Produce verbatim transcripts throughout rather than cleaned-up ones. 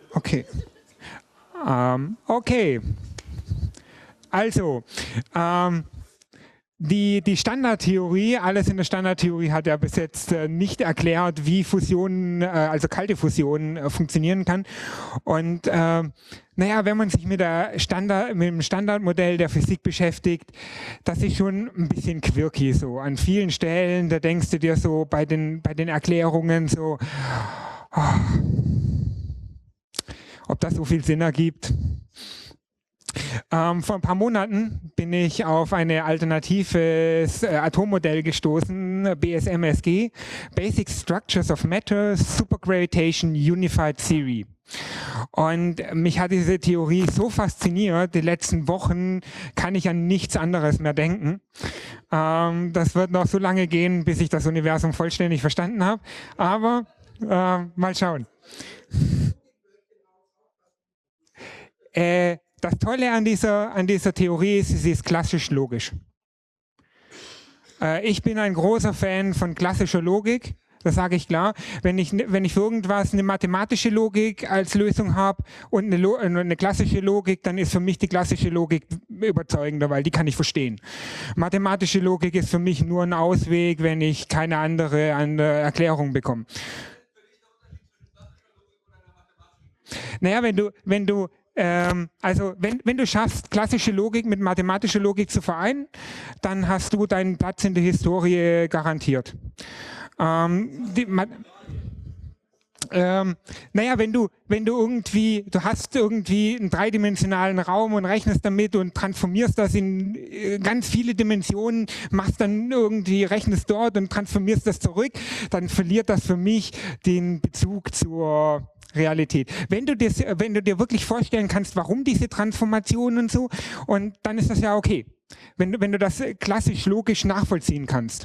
Okay. Ähm, okay. Also, ähm, die, die Standardtheorie, alles in der Standardtheorie hat ja bis jetzt äh, nicht erklärt, wie Fusion, äh, also kalte Fusion äh, funktionieren kann. Und äh, naja, wenn man sich mit, der Standard, mit dem Standardmodell der Physik beschäftigt, das ist schon ein bisschen quirky so. An vielen Stellen, da denkst du dir so bei den, bei den Erklärungen so, oh, ob das so viel Sinn ergibt. Ähm, vor ein paar Monaten bin ich auf ein alternatives äh, Atommodell gestoßen, B S M S G, Basic Structures of Matter, Supergravitation Unified Theory. Und mich hat diese Theorie so fasziniert, die letzten Wochen kann ich an nichts anderes mehr denken. Ähm, das wird noch so lange gehen, bis ich das Universum vollständig verstanden habe, aber äh, mal schauen. Äh, Das Tolle an dieser, an dieser Theorie ist, sie ist klassisch logisch. Äh, ich bin ein großer Fan von klassischer Logik, das sage ich klar. Wenn ich, wenn ich für irgendwas eine mathematische Logik als Lösung habe und eine, Lo eine klassische Logik, dann ist für mich die klassische Logik überzeugender, weil die kann ich verstehen. Mathematische Logik ist für mich nur ein Ausweg, wenn ich keine andere, andere Erklärung bekomme. Naja, wenn du, wenn du Ähm, also wenn, wenn du schaffst, klassische Logik mit mathematischer Logik zu vereinen, dann hast du deinen Platz in der Historie garantiert. Ähm, die, ähm, naja, wenn du, wenn du irgendwie, du hast irgendwie einen dreidimensionalen Raum und rechnest damit und transformierst das in äh, ganz viele Dimensionen, machst dann irgendwie, rechnest dort und transformierst das zurück, dann verliert das für mich den Bezug zur Realität. Wenn du, dir, wenn du dir wirklich vorstellen kannst, warum diese Transformation und so, und dann ist das ja okay. Wenn, wenn du das klassisch logisch nachvollziehen kannst.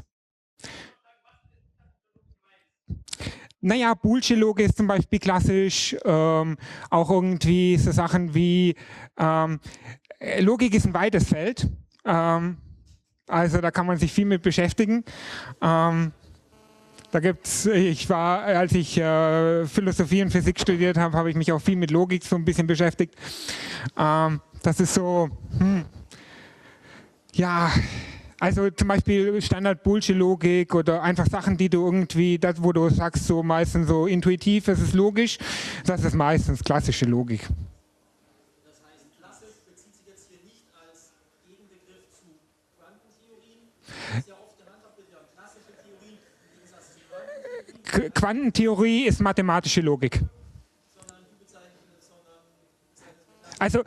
Naja, Boolsche Logik ist zum Beispiel klassisch, ähm, auch irgendwie so Sachen wie, ähm, Logik ist ein weites Feld, ähm, also da kann man sich viel mit beschäftigen. Ähm, Da gibt's, ich war, als ich äh, Philosophie und Physik studiert habe, habe ich mich auch viel mit Logik so ein bisschen beschäftigt. Ähm, das ist so, hm, ja, also zum Beispiel Standard-Boolsche-Logik oder einfach Sachen, die du irgendwie, das, wo du sagst, so meistens so intuitiv, das ist logisch, das ist meistens klassische Logik. Das heißt, klassisch bezieht sich jetzt hier nicht als Gegenbegriff zu Quantentheorien, das ist ja oft gehandhabt wird, ja klassische Theorien, im Gegensatz zu Quantentheorien. Quantentheorie ist mathematische Logik. Sondern du bezeichnest, sondern also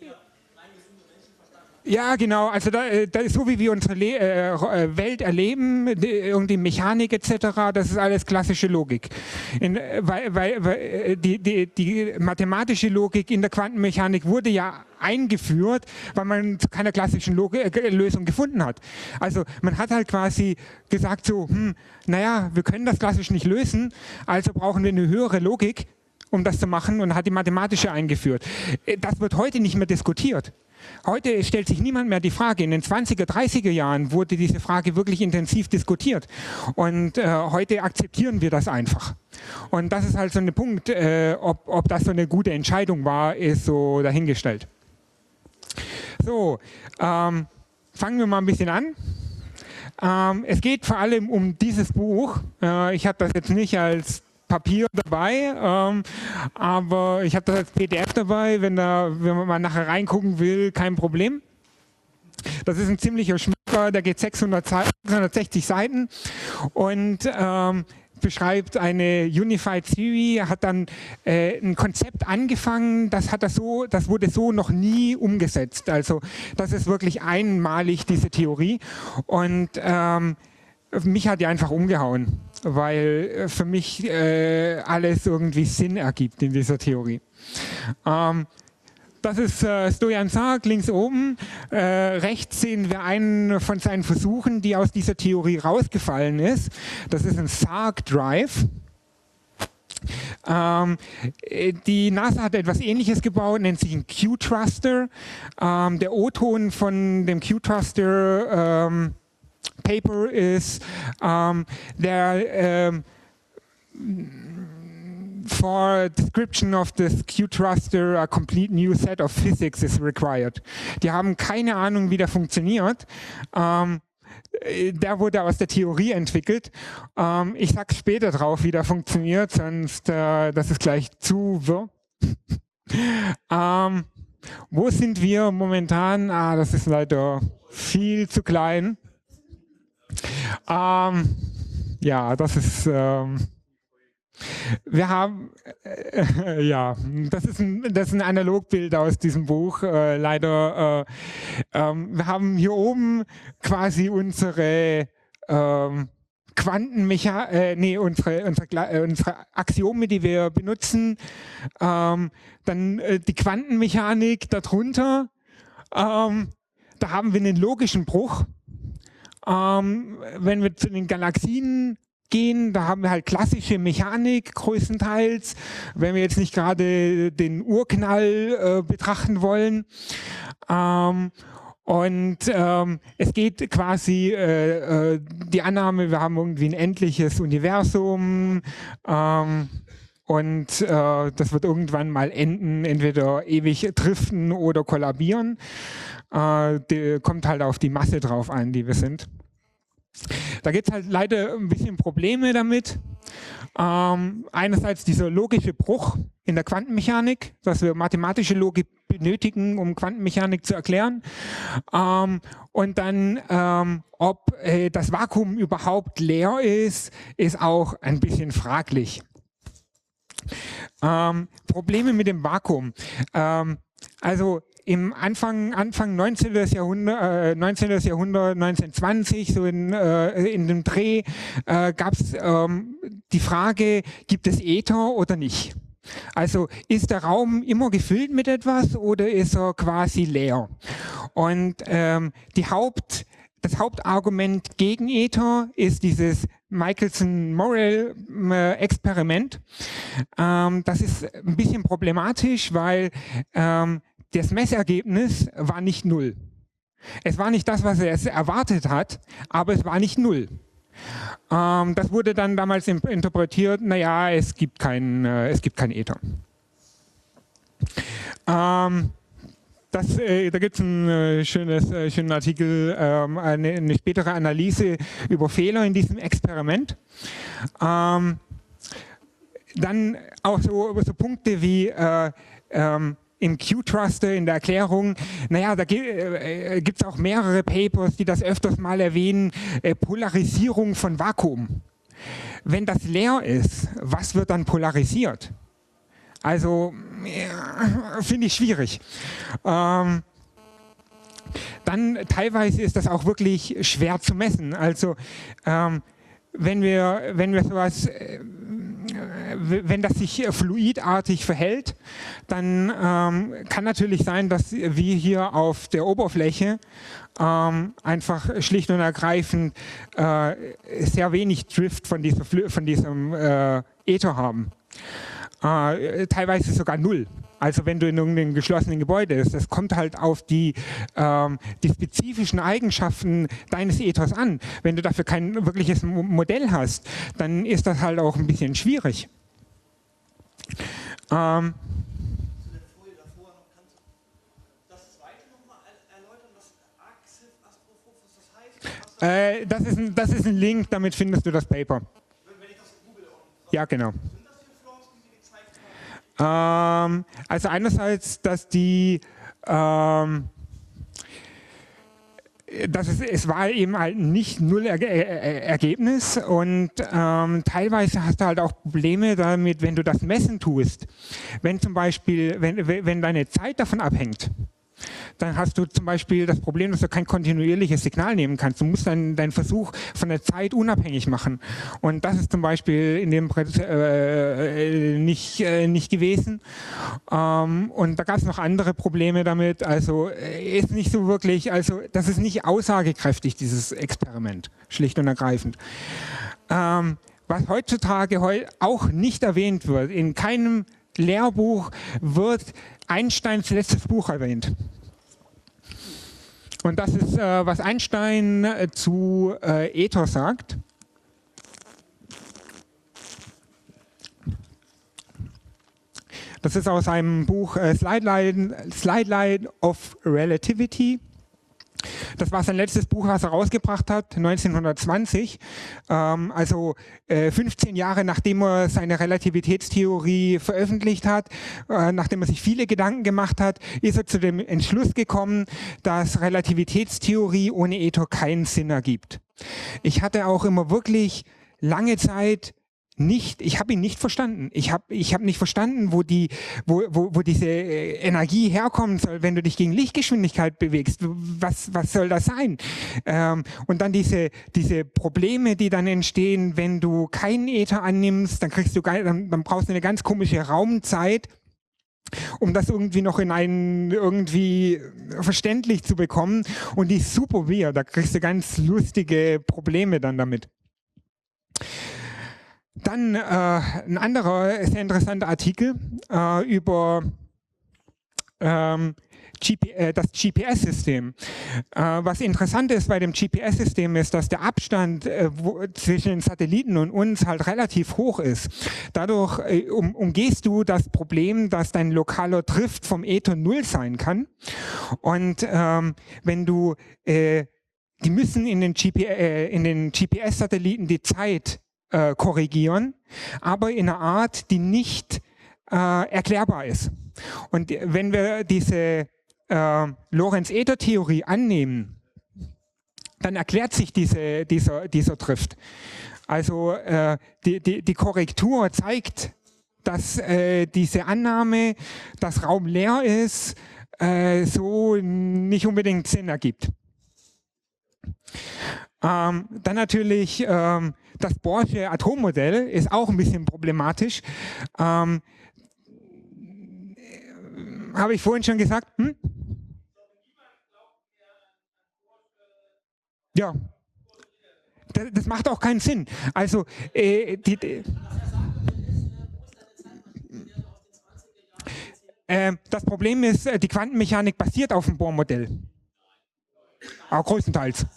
Ja, genau. Also da, da ist so, wie wir unsere Le äh, Welt erleben, die, irgendwie Mechanik et cetera, das ist alles klassische Logik. In, weil, weil, weil die, die, die mathematische Logik in der Quantenmechanik wurde ja eingeführt, weil man zu keiner klassischen Logik, äh, Lösung gefunden hat. Also man hat halt quasi gesagt so, hm, naja, wir können das klassisch nicht lösen, also brauchen wir eine höhere Logik, um das zu machen, und hat die mathematische eingeführt. Das wird heute nicht mehr diskutiert. Heute stellt sich niemand mehr die Frage. In den zwanziger, dreißiger Jahren wurde diese Frage wirklich intensiv diskutiert. Und äh, heute akzeptieren wir das einfach. Und das ist halt so ein Punkt, äh, ob, ob das so eine gute Entscheidung war, ist so dahingestellt. So, ähm, fangen wir mal ein bisschen an. Ähm, es geht vor allem um dieses Buch. Äh, ich habe das jetzt nicht als Papier dabei, ähm, aber ich habe das als P D F dabei, wenn, da, wenn man mal nachher reingucken will, kein Problem. Das ist ein ziemlicher Schmucker, der geht sechshundertsechzig Seiten und ähm, beschreibt eine Unified Theory, hat dann äh, ein Konzept angefangen, das, hat das, so, das wurde so noch nie umgesetzt. Also das ist wirklich einmalig, diese Theorie. Und ähm, mich hat die einfach umgehauen, weil für mich äh, alles irgendwie Sinn ergibt in dieser Theorie. Ähm, das ist äh, Stojan Sarg, links oben. Äh, rechts sehen wir einen von seinen Versuchen, die aus dieser Theorie rausgefallen ist. Das ist ein Sarg Drive. Ähm, die NASA hat etwas Ähnliches gebaut, nennt sich ein Q-Thruster. Ähm, der O-Ton von dem Q-Thruster ähm, Paper ist, ähm, der, ähm, for description of this Q-Thruster, a complete new set of physics is required. Die haben keine Ahnung, wie der funktioniert. Ähm, der wurde aus der Theorie entwickelt. Ähm, ich sage später drauf, wie der funktioniert, sonst äh, das ist gleich zu wirr. ähm, wo sind wir momentan? Ah, das ist leider viel zu klein. Ähm, ja, das ist... Ähm, Wir haben, äh, ja, das ist, ein, das ist ein Analogbild aus diesem Buch, äh, leider. Äh, ähm, wir haben hier oben quasi unsere ähm, Quantenmechanik, äh, nee, unsere, unsere, äh, unsere Axiome, die wir benutzen, ähm, dann äh, die Quantenmechanik darunter, ähm, da haben wir einen logischen Bruch. Ähm, wenn wir zu den Galaxien gehen, da haben wir halt klassische Mechanik größtenteils, wenn wir jetzt nicht gerade den Urknall äh, betrachten wollen. Ähm, und ähm, es geht quasi äh, äh, die Annahme, wir haben irgendwie ein endliches Universum ähm, und äh, das wird irgendwann mal enden, entweder ewig driften oder kollabieren. Äh, die, kommt halt auf die Masse drauf an, die wir sind. Da gibt es halt leider ein bisschen Probleme damit. Ähm, einerseits dieser logische Bruch in der Quantenmechanik, dass wir mathematische Logik benötigen, um Quantenmechanik zu erklären. Ähm, und dann, ähm, ob äh, das Vakuum überhaupt leer ist, ist auch ein bisschen fraglich. Ähm, Probleme mit dem Vakuum. Ähm, also im Anfang, Anfang neunzehnten. Jahrhundert, äh, neunzehnten. Jahrhundert, neunzehnhundertzwanzig, so in, äh, in dem Dreh, äh, gab es ähm, die Frage, gibt es Äther oder nicht? Also ist der Raum immer gefüllt mit etwas oder ist er quasi leer? Und ähm, die Haupt, das Hauptargument gegen Äther ist dieses Michelson-Morley-Experiment. Ähm, das ist ein bisschen problematisch, weil ähm, das Messergebnis war nicht null. Es war nicht das, was er erwartet hat, aber es war nicht null. Ähm, das wurde dann damals interpretiert, naja, es gibt kein, äh, es gibt kein Äther. Ähm, das, äh, da gibt es einen äh, schönes, äh, schönen Artikel, ähm, eine, eine spätere Analyse über Fehler in diesem Experiment. Ähm, dann auch so, so Punkte wie äh, ähm, im Q-Thruster in der Erklärung, naja, da äh, gibt es auch mehrere Papers, die das öfters mal erwähnen, äh, Polarisierung von Vakuum. Wenn das leer ist, was wird dann polarisiert? Also, ja, finde ich schwierig. Ähm, dann teilweise ist das auch wirklich schwer zu messen. Also, ähm, wenn wir, wenn wir sowas... Äh, wenn das sich fluidartig verhält, dann ähm, kann natürlich sein, dass wir hier auf der Oberfläche ähm, einfach schlicht und ergreifend äh, sehr wenig Drift von, dieser, von diesem äh, Äther haben. Äh, teilweise sogar null. Also wenn du in irgendeinem geschlossenen Gebäude bist, das kommt halt auf die, ähm, die spezifischen Eigenschaften deines Äthers an. Wenn du dafür kein wirkliches Modell hast, dann ist das halt auch ein bisschen schwierig. Ähm, äh, das, ist ein, das ist ein Link, damit findest du das Paper. Ja, genau. Ähm, also einerseits, dass die, ähm, dass es, es war eben halt nicht null Erge Ergebnis und ähm, teilweise hast du halt auch Probleme damit, wenn du das messen tust. Wenn zum Beispiel, wenn, wenn deine Zeit davon abhängt, dann hast du zum Beispiel das Problem, dass du kein kontinuierliches Signal nehmen kannst. Du musst deinen, deinen Versuch von der Zeit unabhängig machen. Und das ist zum Beispiel in dem äh, nicht, äh, nicht gewesen. Ähm, und da gab es noch andere Probleme damit. Also äh, ist nicht so wirklich, also das ist nicht aussagekräftig, dieses Experiment, schlicht und ergreifend. Ähm, was heutzutage heu auch nicht erwähnt wird, in keinem Lehrbuch wird Einsteins letztes Buch erwähnt. Und das ist, äh, was Einstein äh, zu äh, Äther sagt. Das ist aus einem Buch äh, Slide Line, Slide Line of Relativity. Das war sein letztes Buch, was er rausgebracht hat, neunzehnhundertzwanzig. Ähm, also äh, fünfzehn Jahre nachdem er seine Relativitätstheorie veröffentlicht hat, äh, nachdem er sich viele Gedanken gemacht hat, ist er zu dem Entschluss gekommen, dass Relativitätstheorie ohne Äther keinen Sinn ergibt. Ich hatte auch immer wirklich lange Zeit nicht, ich habe ihn nicht verstanden. Ich habe ich hab nicht verstanden, wo die, wo, wo, wo diese Energie herkommen soll, wenn du dich gegen Lichtgeschwindigkeit bewegst. Was, was soll das sein? Ähm, und dann diese, diese Probleme, die dann entstehen, wenn du keinen Äther annimmst, dann kriegst du, dann, dann brauchst du eine ganz komische Raumzeit, um das irgendwie noch in einen irgendwie verständlich zu bekommen. Und die ist super weird. Da kriegst du ganz lustige Probleme dann damit. Dann äh, ein anderer sehr interessanter Artikel äh, über ähm, G P, äh, das G P S-System. Äh, was interessant ist bei dem G P S-System ist, dass der Abstand äh, wo, zwischen den Satelliten und uns halt relativ hoch ist. Dadurch äh, um, umgehst du das Problem, dass dein lokaler Drift vom Äther null sein kann. Und ähm, wenn du, äh, die müssen in den, G P, äh, in den G P S-Satelliten die Zeit Äh, korrigieren, aber in einer Art, die nicht äh, erklärbar ist. Und wenn wir diese äh, Lorentz-Äther-Theorie annehmen, dann erklärt sich diese, dieser, dieser Drift. Also äh, die, die, die Korrektur zeigt, dass äh, diese Annahme, dass Raum leer ist, äh, so nicht unbedingt Sinn ergibt. Ähm, dann natürlich ähm, das Bohrsche Atommodell ist auch ein bisschen problematisch. Ähm, Habe ich vorhin schon gesagt? Hm? Ja, das, das macht auch keinen Sinn. Also äh, die, die, äh, das Problem ist, die Quantenmechanik basiert auf dem Bohr-Modell. Auch größtenteils.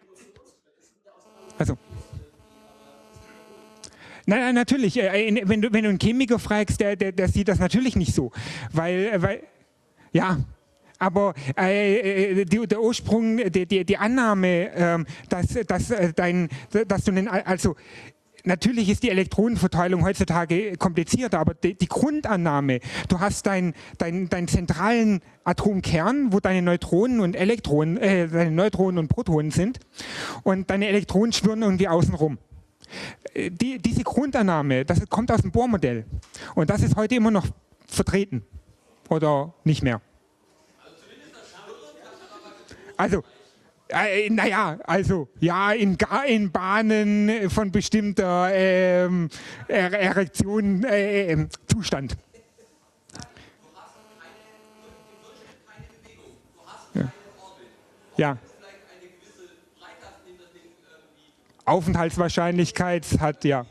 Also. Nein, nein, natürlich. Wenn du, wenn du einen Chemiker fragst, der, der, der sieht das natürlich nicht so. Weil, weil ja, aber äh, die, der Ursprung, die, die, die Annahme, äh, dass, dass, dein, dass du einen, also natürlich ist die Elektronenverteilung heutzutage komplizierter, aber die, die Grundannahme, du hast deinen dein, dein zentralen Atomkern, wo deine Neutronen und Elektronen, äh, deine Neutronen und Protonen sind und deine Elektronen schwirren irgendwie außen rum. Die, diese Grundannahme, das kommt aus dem Bohr-Modell und das ist heute immer noch vertreten oder nicht mehr. Also Äh, naja, also ja, in, in Bahnen von bestimmter ähm, Erektion, äh, Zustand. Ja. Ja. Aufenthaltswahrscheinlichkeit hat, ja.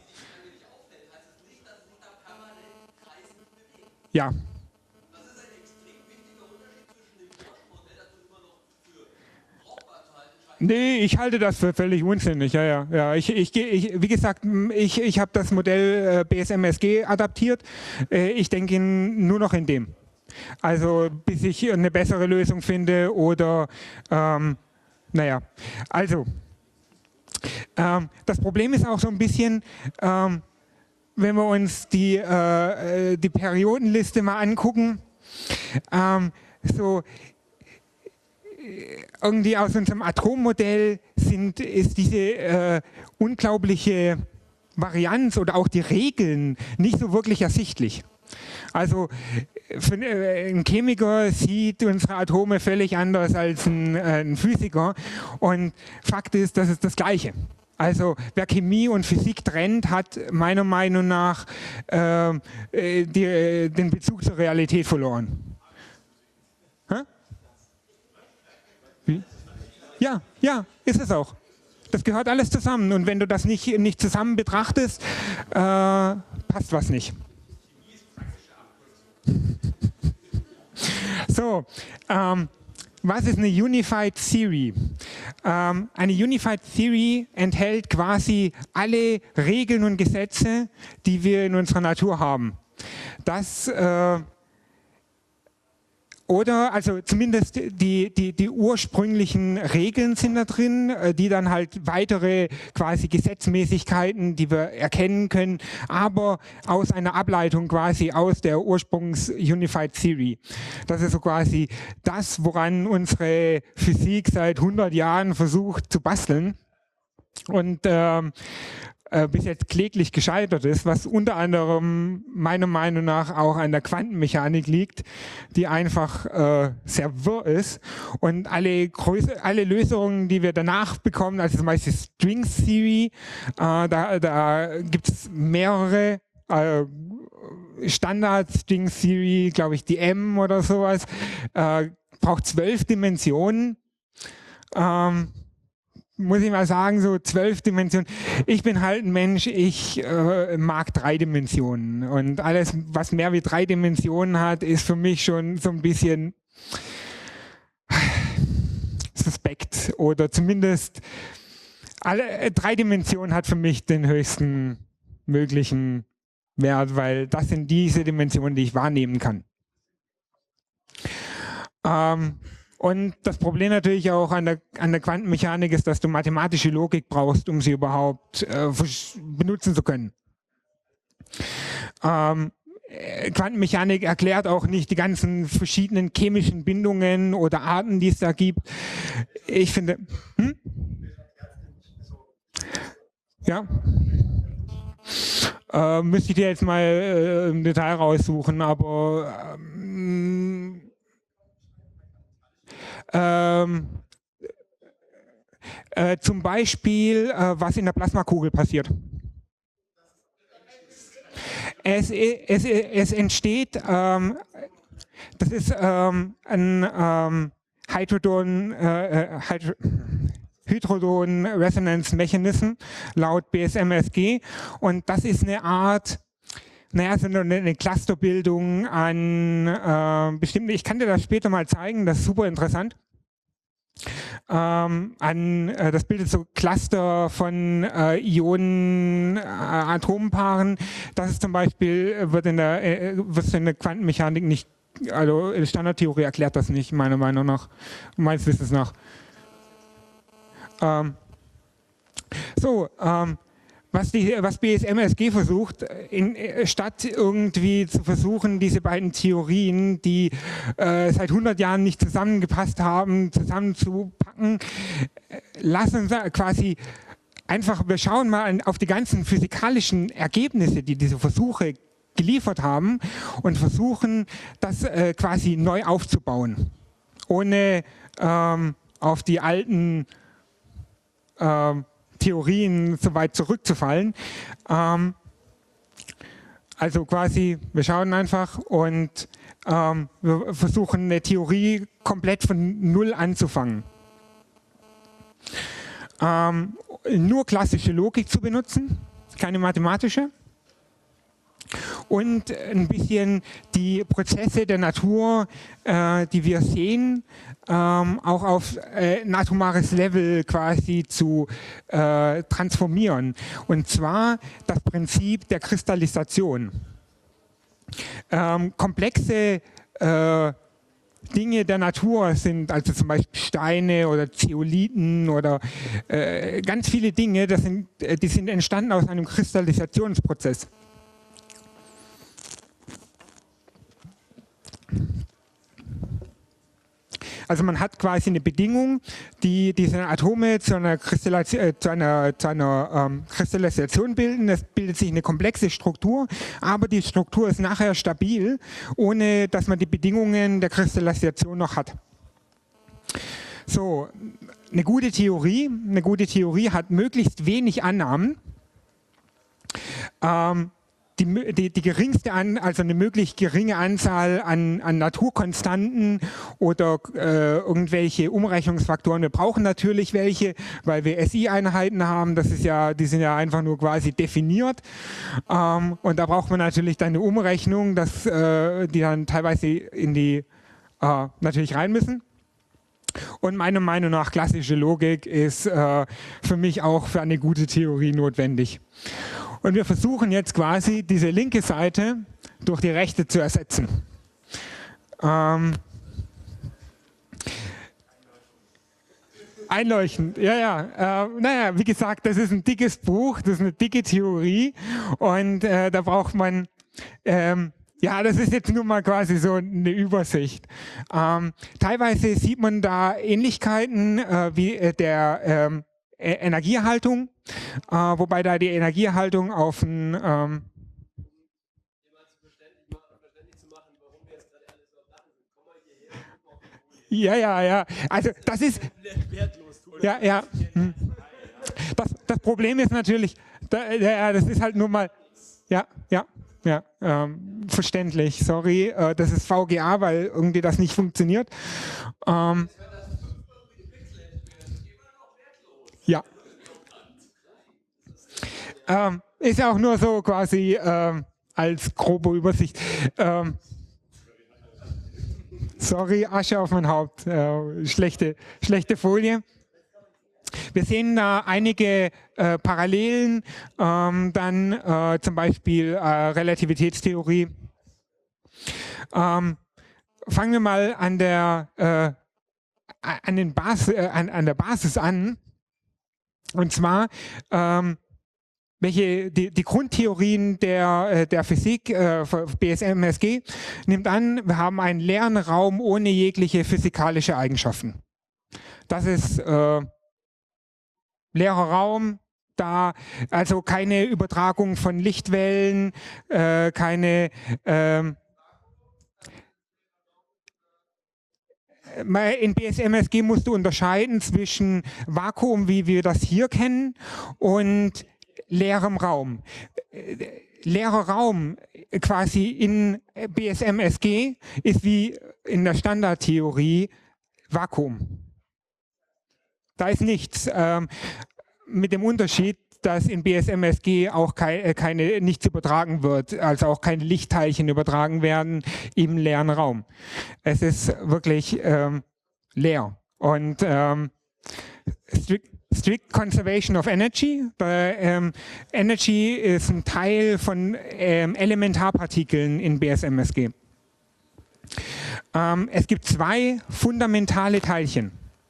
Ja. Nee, ich halte das für völlig unsinnig. Ja, ja, ja. Ich, ich, ich, wie gesagt, ich, ich habe das Modell äh, B S M S G adaptiert. Äh, ich denke nur noch in dem. Also bis ich eine bessere Lösung finde oder, ähm, naja, also ähm, das Problem ist auch so ein bisschen, ähm, wenn wir uns die, äh, die Periodenliste mal angucken, ähm, so irgendwie aus unserem Atommodell sind, ist diese äh, unglaubliche Varianz oder auch die Regeln nicht so wirklich ersichtlich. Also für, äh, ein Chemiker sieht unsere Atome völlig anders als ein, äh, ein Physiker und Fakt ist, das ist das Gleiche. Also wer Chemie und Physik trennt, hat meiner Meinung nach äh, die, den Bezug zur Realität verloren. Hä? Wie? Ja, ja, ist es auch. Das gehört alles zusammen und wenn du das nicht, nicht zusammen betrachtest, äh, passt was nicht. So, ähm, was ist eine Unified Theory? Ähm, eine Unified Theory enthält quasi alle Regeln und Gesetze, die wir in unserer Natur haben. Das äh, Oder, also zumindest die, die, die ursprünglichen Regeln sind da drin, die dann halt weitere quasi Gesetzmäßigkeiten, die wir erkennen können, aber aus einer Ableitung quasi aus der Ursprungs-Unified Theory. Das ist so quasi das, woran unsere Physik seit hundert Jahren versucht zu basteln und ähm, äh, bis jetzt kläglich gescheitert ist, was unter anderem meiner Meinung nach auch an der Quantenmechanik liegt, die einfach äh, sehr wirr ist und alle, Größe, alle Lösungen, die wir danach bekommen, also zum Beispiel String Theory, äh, da, da gibt es mehrere äh, Standard String Theory, glaube ich, die M oder sowas, äh, braucht zwölf Dimensionen. Ähm, muss ich mal sagen, so zwölf Dimensionen. Ich bin halt ein Mensch, ich äh, mag drei Dimensionen. Und alles, was mehr wie drei Dimensionen hat, ist für mich schon so ein bisschen suspekt. Oder zumindest alle äh, drei Dimensionen hat für mich den höchsten möglichen Wert, weil das sind diese Dimensionen, die ich wahrnehmen kann. Ähm, Und das Problem natürlich auch an der, an der Quantenmechanik ist, dass du mathematische Logik brauchst, um sie überhaupt äh, benutzen zu können. Ähm, Quantenmechanik erklärt auch nicht die ganzen verschiedenen chemischen Bindungen oder Arten, die es da gibt. Ich finde... Hm? Ja? Äh, müsste ich dir jetzt mal äh, im Detail raussuchen, aber... Ähm, Ähm, äh, zum Beispiel, äh, was in der Plasmakugel passiert. Es, es, es entsteht, ähm, das ist ähm, ein ähm, Hydrodon, äh, Hydro Hydrodon Resonance Mechanism laut B S M S G und das ist eine Art, naja, so eine, eine Clusterbildung an äh, bestimmten, ich kann dir das später mal zeigen, das ist super interessant. Ähm, an, äh, das bildet so Cluster von äh, Ionen-Atompaaren. Das ist zum Beispiel, wird in der, äh, wird in der Quantenmechanik nicht, also in der Standardtheorie erklärt das nicht, meiner Meinung nach, meines Wissens nach. Ähm, so, ähm, Was, die, was B S M S G versucht, in, statt irgendwie zu versuchen, diese beiden Theorien, die äh, seit hundert Jahren nicht zusammengepasst haben, zusammenzupacken, lassen wir quasi einfach, wir schauen mal auf die ganzen physikalischen Ergebnisse, die diese Versuche geliefert haben und versuchen, das äh, quasi neu aufzubauen, ohne ähm, auf die alten ähm, Theorien so weit zurückzufallen. Ähm, also quasi, wir schauen einfach und ähm, wir versuchen eine Theorie komplett von Null anzufangen. Ähm, nur klassische Logik zu benutzen, keine mathematische. Und ein bisschen die Prozesse der Natur, äh, die wir sehen, ähm, auch auf äh, ein atomares Level quasi zu äh, transformieren. Und zwar das Prinzip der Kristallisation. Ähm, komplexe äh, Dinge der Natur sind also zum Beispiel Steine oder Zeolithen oder äh, ganz viele Dinge, das sind, die sind entstanden aus einem Kristallisationsprozess. Also man hat quasi eine Bedingung, die diese Atome zu einer, Kristallis äh, zu einer, zu einer ähm, Kristallisation bilden. Es bildet sich eine komplexe Struktur, aber die Struktur ist nachher stabil, ohne dass man die Bedingungen der Kristallisation noch hat. So, eine gute Theorie, eine gute Theorie hat möglichst wenig Annahmen. Ähm, Die, die, die geringste, an, also eine möglichst geringe Anzahl an, an Naturkonstanten oder äh, irgendwelche Umrechnungsfaktoren. Wir brauchen natürlich welche, weil wir S I-Einheiten haben. Das ist ja, die sind ja einfach nur quasi definiert. Ähm, und da braucht man natürlich dann eine Umrechnung, dass, äh, die dann teilweise in die äh, natürlich rein müssen. Und meiner Meinung nach klassische Logik ist äh, für mich auch für eine gute Theorie notwendig. Und wir versuchen jetzt quasi diese linke Seite durch die rechte zu ersetzen. Ähm, Einleuchtend, ja, ja. Äh, naja, wie gesagt, das ist ein dickes Buch, das ist eine dicke Theorie und äh, da braucht man, ähm, ja, das ist jetzt nur mal quasi so eine Übersicht. Ähm, teilweise sieht man da Ähnlichkeiten äh, wie äh, der ähm, e Energieerhaltung, äh, wobei da die Energieerhaltung auf ein ähm, ja, ja, ja. Also das ist ja, ja. Hm. Das, das Problem ist natürlich, da, ja, das ist halt nur mal, ja, ja, ja, ähm, verständlich. Sorry, äh, das ist V G A, weil irgendwie das nicht funktioniert. Ähm, ja. Ähm, ist ja auch nur so quasi ähm, als grobe Übersicht. Ähm, sorry, Asche auf mein Haupt. Äh, schlechte, schlechte Folie. Wir sehen da einige äh, Parallelen, ähm, dann äh, zum Beispiel äh, Relativitätstheorie. Ähm, fangen wir mal an der, äh, an, den Bas äh, an, an der Basis an. Und zwar ähm, welche die, die Grundtheorien der, der Physik, äh, B S M S G, nimmt an, wir haben einen leeren Raum ohne jegliche physikalische Eigenschaften. Das ist äh, leerer Raum, da also keine Übertragung von Lichtwellen, äh, keine ähm, in B S M S G musst du unterscheiden zwischen Vakuum, wie wir das hier kennen, und leerem Raum. Leerer Raum quasi in B S M S G ist wie in der Standardtheorie Vakuum. Da ist nichts. Ähm, mit dem Unterschied, dass in B S M S G auch keine, keine, nichts übertragen wird, also auch keine Lichtteilchen übertragen werden im leeren Raum. Es ist wirklich ähm, leer. Und ähm, strict, strict Conservation of Energy. Bei, ähm, Energy ist ein Teil von ähm, Elementarpartikeln in B S M S G. Ähm, es gibt zwei fundamentale Teilchen,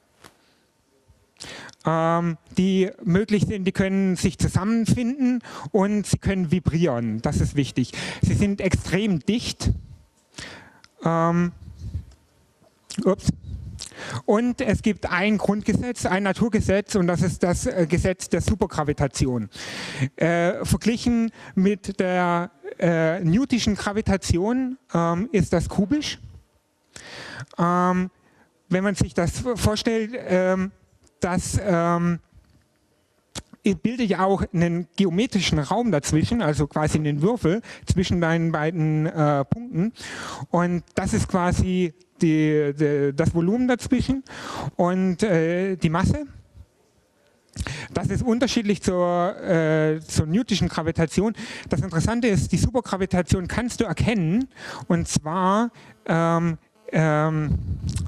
die möglich sind, die können sich zusammenfinden und sie können vibrieren. Das ist wichtig. Sie sind extrem dicht. Ähm, ups. Und es gibt ein Grundgesetz, ein Naturgesetz, und das ist das äh, Gesetz der Supergravitation. Äh, verglichen mit der äh, Newtonschen Gravitation ähm, ist das kubisch. Ähm, wenn man sich das vorstellt, ähm, das ähm, bildet ja auch einen geometrischen Raum dazwischen, also quasi einen Würfel zwischen deinen beiden äh, Punkten. Und das ist quasi die, die, das Volumen dazwischen und äh, die Masse. Das ist unterschiedlich zur, äh, zur Newtonschen Gravitation. Das Interessante ist, die Supergravitation kannst du erkennen, und zwar ähm, ähm,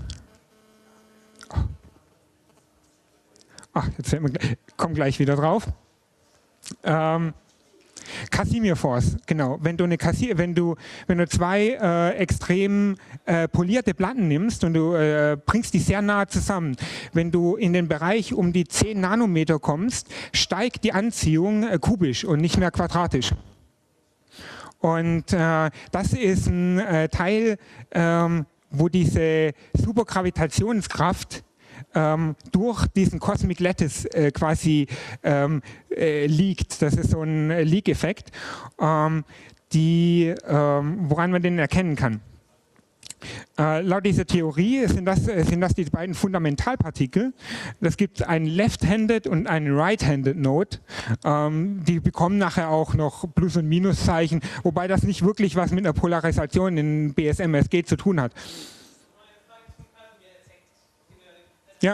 Ach, jetzt fällt mir, komm gleich wieder drauf. Ähm, Casimir-Force, genau. Wenn du, eine Casimir, wenn du, wenn du zwei äh, extrem äh, polierte Platten nimmst und du äh, bringst die sehr nah zusammen, wenn du in den Bereich um die zehn Nanometer kommst, steigt die Anziehung äh, kubisch und nicht mehr quadratisch. Und äh, das ist ein äh, Teil, ähm, wo diese Supergravitationskraft Ähm, durch diesen Cosmic Lattice äh, quasi ähm, äh, liegt. Das ist so ein Leak-Effekt, ähm, die, ähm, woran man den erkennen kann. Äh, laut dieser Theorie sind das, sind das die beiden Fundamentalpartikel. Es gibt einen Left-Handed und einen Right-Handed Node. Ähm, die bekommen nachher auch noch Plus- und Minuszeichen, wobei das nicht wirklich was mit einer Polarisation in B S M S G zu tun hat. Ja.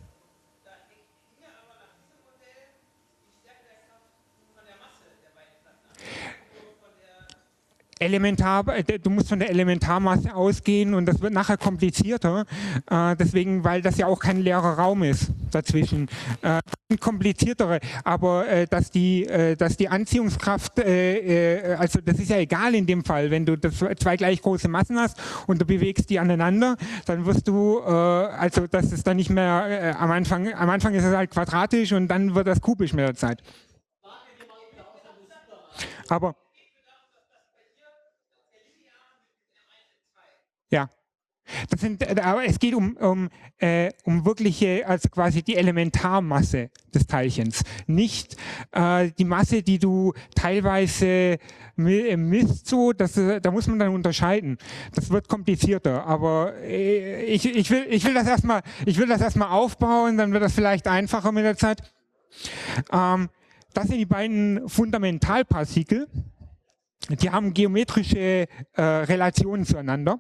Elementar, du musst von der Elementarmasse ausgehen und das wird nachher komplizierter, äh, deswegen, weil das ja auch kein leerer Raum ist. dazwischen. Äh, kompliziertere, aber äh, dass, die, äh, dass die Anziehungskraft, äh, äh, also das ist ja egal in dem Fall, wenn du das, zwei gleich große Massen hast und du bewegst die aneinander, dann wirst du, äh, also das ist dann nicht mehr, äh, am Anfang, am Anfang ist es halt quadratisch und dann wird das kubisch mit der Zeit. Aber ja. Das sind, aber es geht um, um, äh, um wirkliche, also quasi die Elementarmasse des Teilchens. Nicht äh, die Masse, die du teilweise misst, so, das, da muss man dann unterscheiden. Das wird komplizierter, aber äh, ich, ich, will, ich will das erstmal, ich will das erstmal aufbauen, dann wird das vielleicht einfacher mit der Zeit. Ähm, das sind die beiden Fundamentalpartikel. Die haben geometrische äh, Relationen zueinander.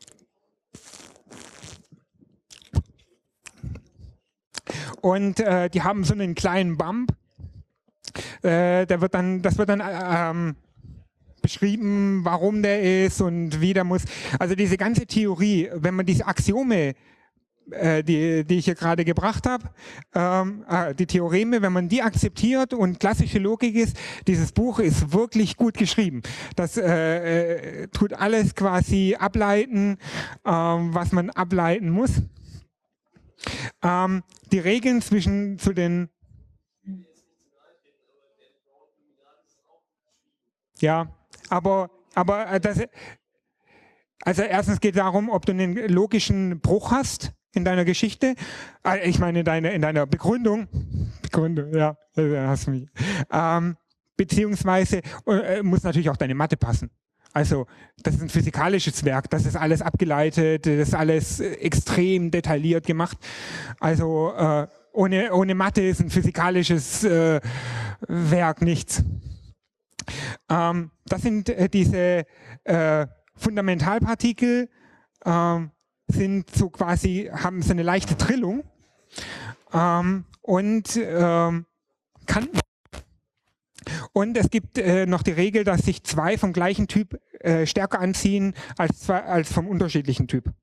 Und äh, die haben so einen kleinen Bump. Äh, der wird dann, das wird dann ähm, beschrieben, warum der ist und wie der muss. Also diese ganze Theorie, wenn man diese Axiome, äh, die, die ich hier gerade gebracht habe, ähm, äh, die Theoreme, wenn man die akzeptiert und klassische Logik ist, dieses Buch ist wirklich gut geschrieben. Das äh, äh, tut alles quasi ableiten, ähm, was man ableiten muss. Ähm, die Regeln zwischen zu den ja, aber aber das, also erstens geht es darum, ob du einen logischen Bruch hast in deiner Geschichte. Ich meine in deiner in deiner Begründung. Begründung, ja, hast du mich. Ähm, beziehungsweise äh, muss natürlich auch deine Mathe passen. Also das ist ein physikalisches Werk, das ist alles abgeleitet, das ist alles extrem detailliert gemacht. Also äh, ohne, ohne Mathe ist ein physikalisches äh, Werk nichts. Ähm, das sind äh, diese äh, Fundamentalpartikel, äh, sind so quasi, haben so eine leichte Trillung ähm, und äh, Kanten. Und es gibt äh, noch die Regel, dass sich zwei vom gleichen Typ äh, stärker anziehen als, zwei, als vom unterschiedlichen Typ.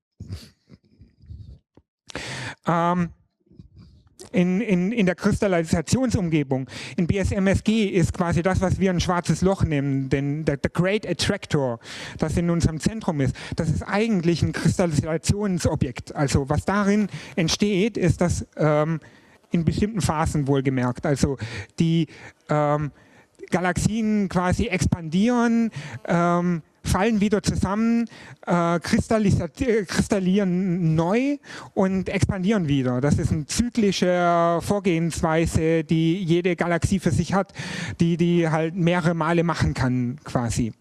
Ähm, in, in, in der Kristallisationsumgebung, in B S M S G ist quasi das, was wir ein schwarzes Loch nennen, denn der, der Great Attractor, das in unserem Zentrum ist, das ist eigentlich ein Kristallisationsobjekt. Also was darin entsteht, ist das ähm, in bestimmten Phasen wohlgemerkt. Also die ähm, Galaxien quasi expandieren, ähm, fallen wieder zusammen, äh, kristallieren neu und expandieren wieder. Das ist eine zyklische Vorgehensweise, die jede Galaxie für sich hat, die die halt mehrere Male machen kann quasi.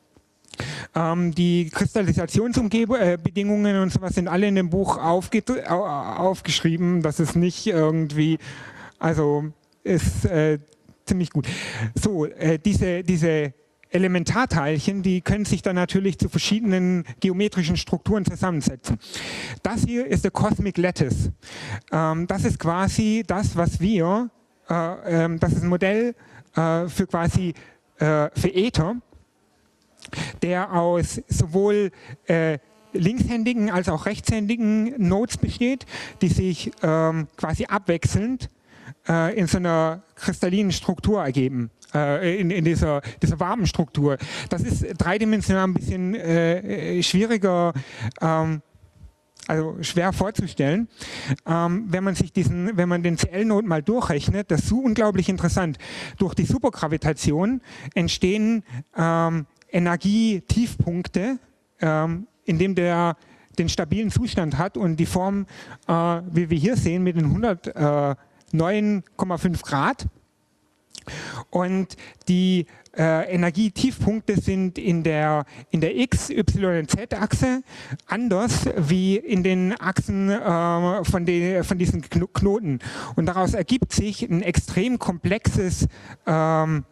Ähm, die Kristallisationsbedingungen äh, und sowas sind alle in dem Buch aufge aufgeschrieben. Das ist nicht irgendwie, also ist äh, ziemlich gut. So, äh, diese, diese Elementarteilchen, die können sich dann natürlich zu verschiedenen geometrischen Strukturen zusammensetzen. Das hier ist der Cosmic Lattice. Ähm, das ist quasi das, was wir, äh, ähm, das ist ein Modell äh, für quasi äh, für Äther, der aus sowohl äh, linkshändigen als auch rechtshändigen Nodes besteht, die sich ähm, quasi abwechselnd äh, in so einer kristallinen Struktur ergeben, äh, in, in dieser, dieser warmen Struktur. Das ist dreidimensional ein bisschen äh, schwieriger, ähm, also schwer vorzustellen. Ähm, wenn man sich diesen, wenn man den C L-Node mal durchrechnet, das ist so unglaublich interessant. Durch die Supergravitation entstehen ähm, Energietiefpunkte, ähm, indem der den stabilen Zustand hat und die Form, äh, wie wir hier sehen, mit den hundertneun Komma fünf Grad. Und die äh, Energietiefpunkte sind in der, in der X-, Y- und Z-Achse anders wie in den Achsen äh, von, den, von diesen Knoten. Und daraus ergibt sich ein extrem komplexes ähm,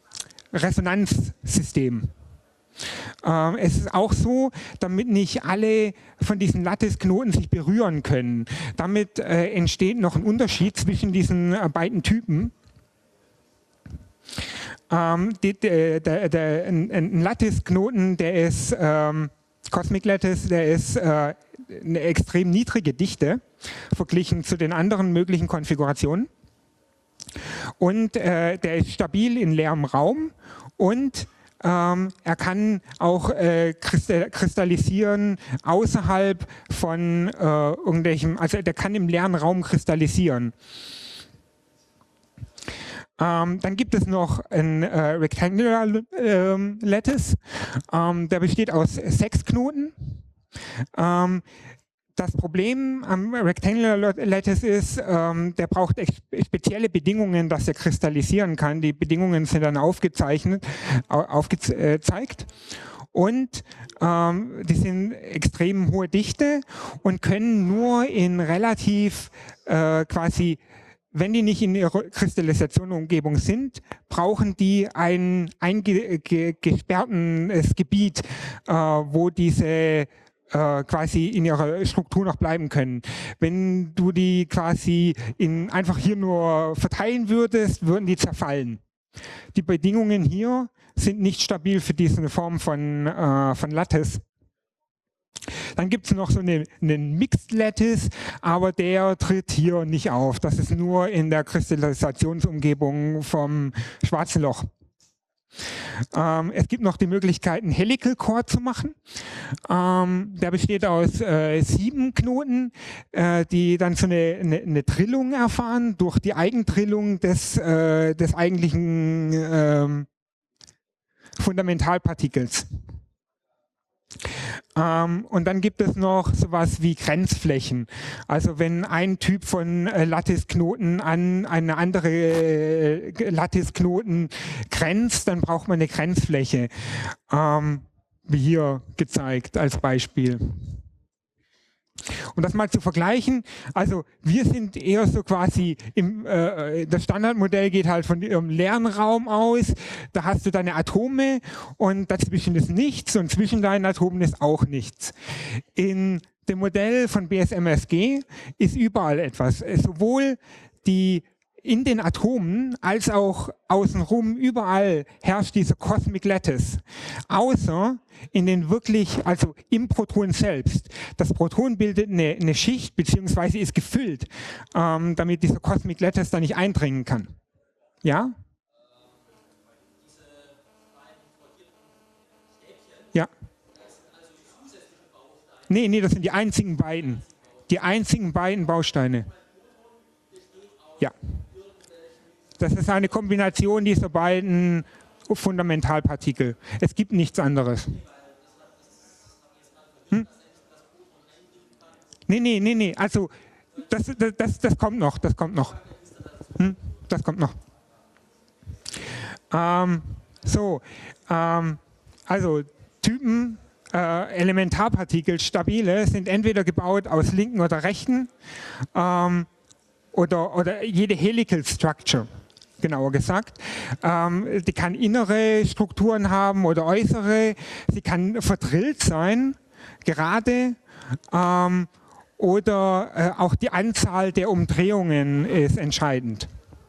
Resonanzsystem. Ähm, es ist auch so, damit nicht alle von diesen Lattice-Knoten sich berühren können. Damit äh, entsteht noch ein Unterschied zwischen diesen äh, beiden Typen. Ähm, die, der, der, der, ein, ein Lattice-Knoten, der ist ähm, Cosmic Lattice, der ist, äh, eine extrem niedrige Dichte verglichen zu den anderen möglichen Konfigurationen. Und äh, der ist stabil in leerem Raum und ähm, er kann auch äh, kristallisieren außerhalb von äh, irgendwelchem, also der kann im leeren Raum kristallisieren. Ähm, dann gibt es noch ein äh, Rectangular äh, Lattice, ähm, der besteht aus sechs Knoten. Ähm, Das Problem am Rectangular Lattice ist, ähm, der braucht spezielle Bedingungen, dass er kristallisieren kann. Die Bedingungen sind dann aufgezeichnet, aufgezeigt. Und ähm, die sind extrem hohe Dichte und können nur in relativ äh, quasi, wenn die nicht in ihrer Kristallisationsumgebung sind, brauchen die ein eingesperrtes Gebiet, äh, wo diese Äh, quasi in ihrer Struktur noch bleiben können. Wenn du die quasi in, einfach hier nur verteilen würdest, würden die zerfallen. Die Bedingungen hier sind nicht stabil für diese Form von, äh, von Lattice. Dann gibt es noch so eine, einen Mixed Lattice, aber der tritt hier nicht auf. Das ist nur in der Kristallisationsumgebung vom Schwarzen Loch. Ähm, es gibt noch die Möglichkeit, einen Helical Core zu machen. Ähm, der besteht aus äh, sieben Knoten, äh, die dann so eine, eine, eine Trillung erfahren durch die Eigentrillung des, äh, des eigentlichen äh, Fundamentalpartikels. Ähm, und dann gibt es noch sowas wie Grenzflächen. Also wenn ein Typ von äh, Lattice-Knoten an eine andere äh, Lattice-Knoten grenzt, dann braucht man eine Grenzfläche. Ähm, wie hier gezeigt als Beispiel. Um das mal zu vergleichen, also wir sind eher so quasi, im, äh, das Standardmodell geht halt von ihrem leeren Raum aus, da hast du deine Atome und dazwischen ist nichts und zwischen deinen Atomen ist auch nichts. In dem Modell von B S M S G ist überall etwas, sowohl die in den Atomen als auch außenrum, überall herrscht diese Cosmic Lattice. Außer in den wirklich, also im Proton selbst. Das Proton bildet eine, eine Schicht, beziehungsweise ist gefüllt, ähm, damit diese Cosmic Lattice da nicht eindringen kann. Ja? Ja. Nee, nee, das sind die einzigen beiden. Die einzigen beiden Bausteine. Ja. Das ist eine Kombination dieser beiden Fundamentalpartikel. Es gibt nichts anderes. Hm? Nee, nee, nee, nee. Also das, das, das, das kommt noch, das kommt noch. Hm? Das kommt noch. Ähm, so, ähm, also Typen, äh, Elementarpartikel, stabile, sind entweder gebaut aus linken oder rechten ähm, oder, oder jede Helical Structure. Genauer gesagt. Ähm, die kann innere Strukturen haben oder äußere. Sie kann verdrillt sein, gerade. Ähm, oder äh, auch die Anzahl der Umdrehungen ist entscheidend.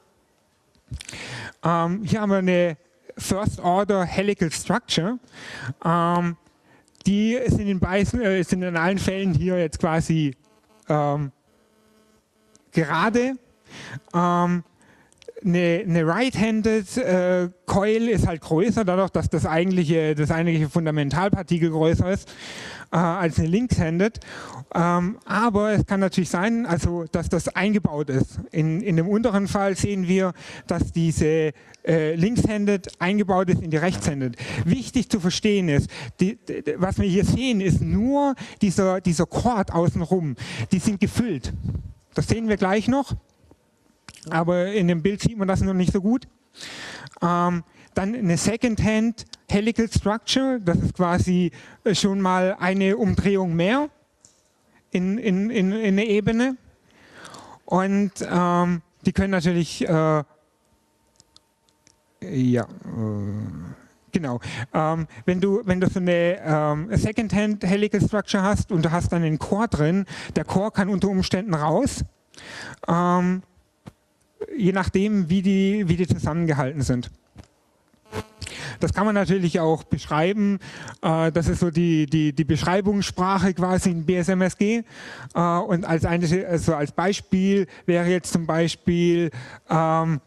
Ähm, hier haben wir eine First Order Helical Structure. Ähm, die sind in, beiden, äh, sind in allen Fällen hier jetzt quasi ähm, gerade. Ähm, Eine, eine Right-Handed äh, Coil ist halt größer, dadurch, dass das eigentliche, das eigentliche Fundamentalpartikel größer ist äh, als eine Links-Handed. Ähm, aber es kann natürlich sein, also, dass das eingebaut ist. In, in dem unteren Fall sehen wir, dass diese äh, Links-Handed eingebaut ist in die Rechts-Handed. Wichtig zu verstehen ist, die, die, was wir hier sehen, ist nur dieser, dieser Chord außenrum. Die sind gefüllt. Das sehen wir gleich noch. Aber in dem Bild sieht man das noch nicht so gut. Ähm, dann eine Second-Hand Helical Structure, das ist quasi schon mal eine Umdrehung mehr in, in, in, in eine Ebene. Und ähm, die können natürlich, äh, ja, äh, genau, ähm, wenn du, wenn du so eine ähm, Second-Hand Helical Structure hast und du hast dann einen Core drin, der Core kann unter Umständen raus. Ähm, je nachdem, wie die, wie die zusammengehalten sind. Das kann man natürlich auch beschreiben. Äh, das ist so die, die, die Beschreibungssprache quasi in B S M S G. Äh, und als, eine, also als Beispiel wäre jetzt zum Beispiel ähm,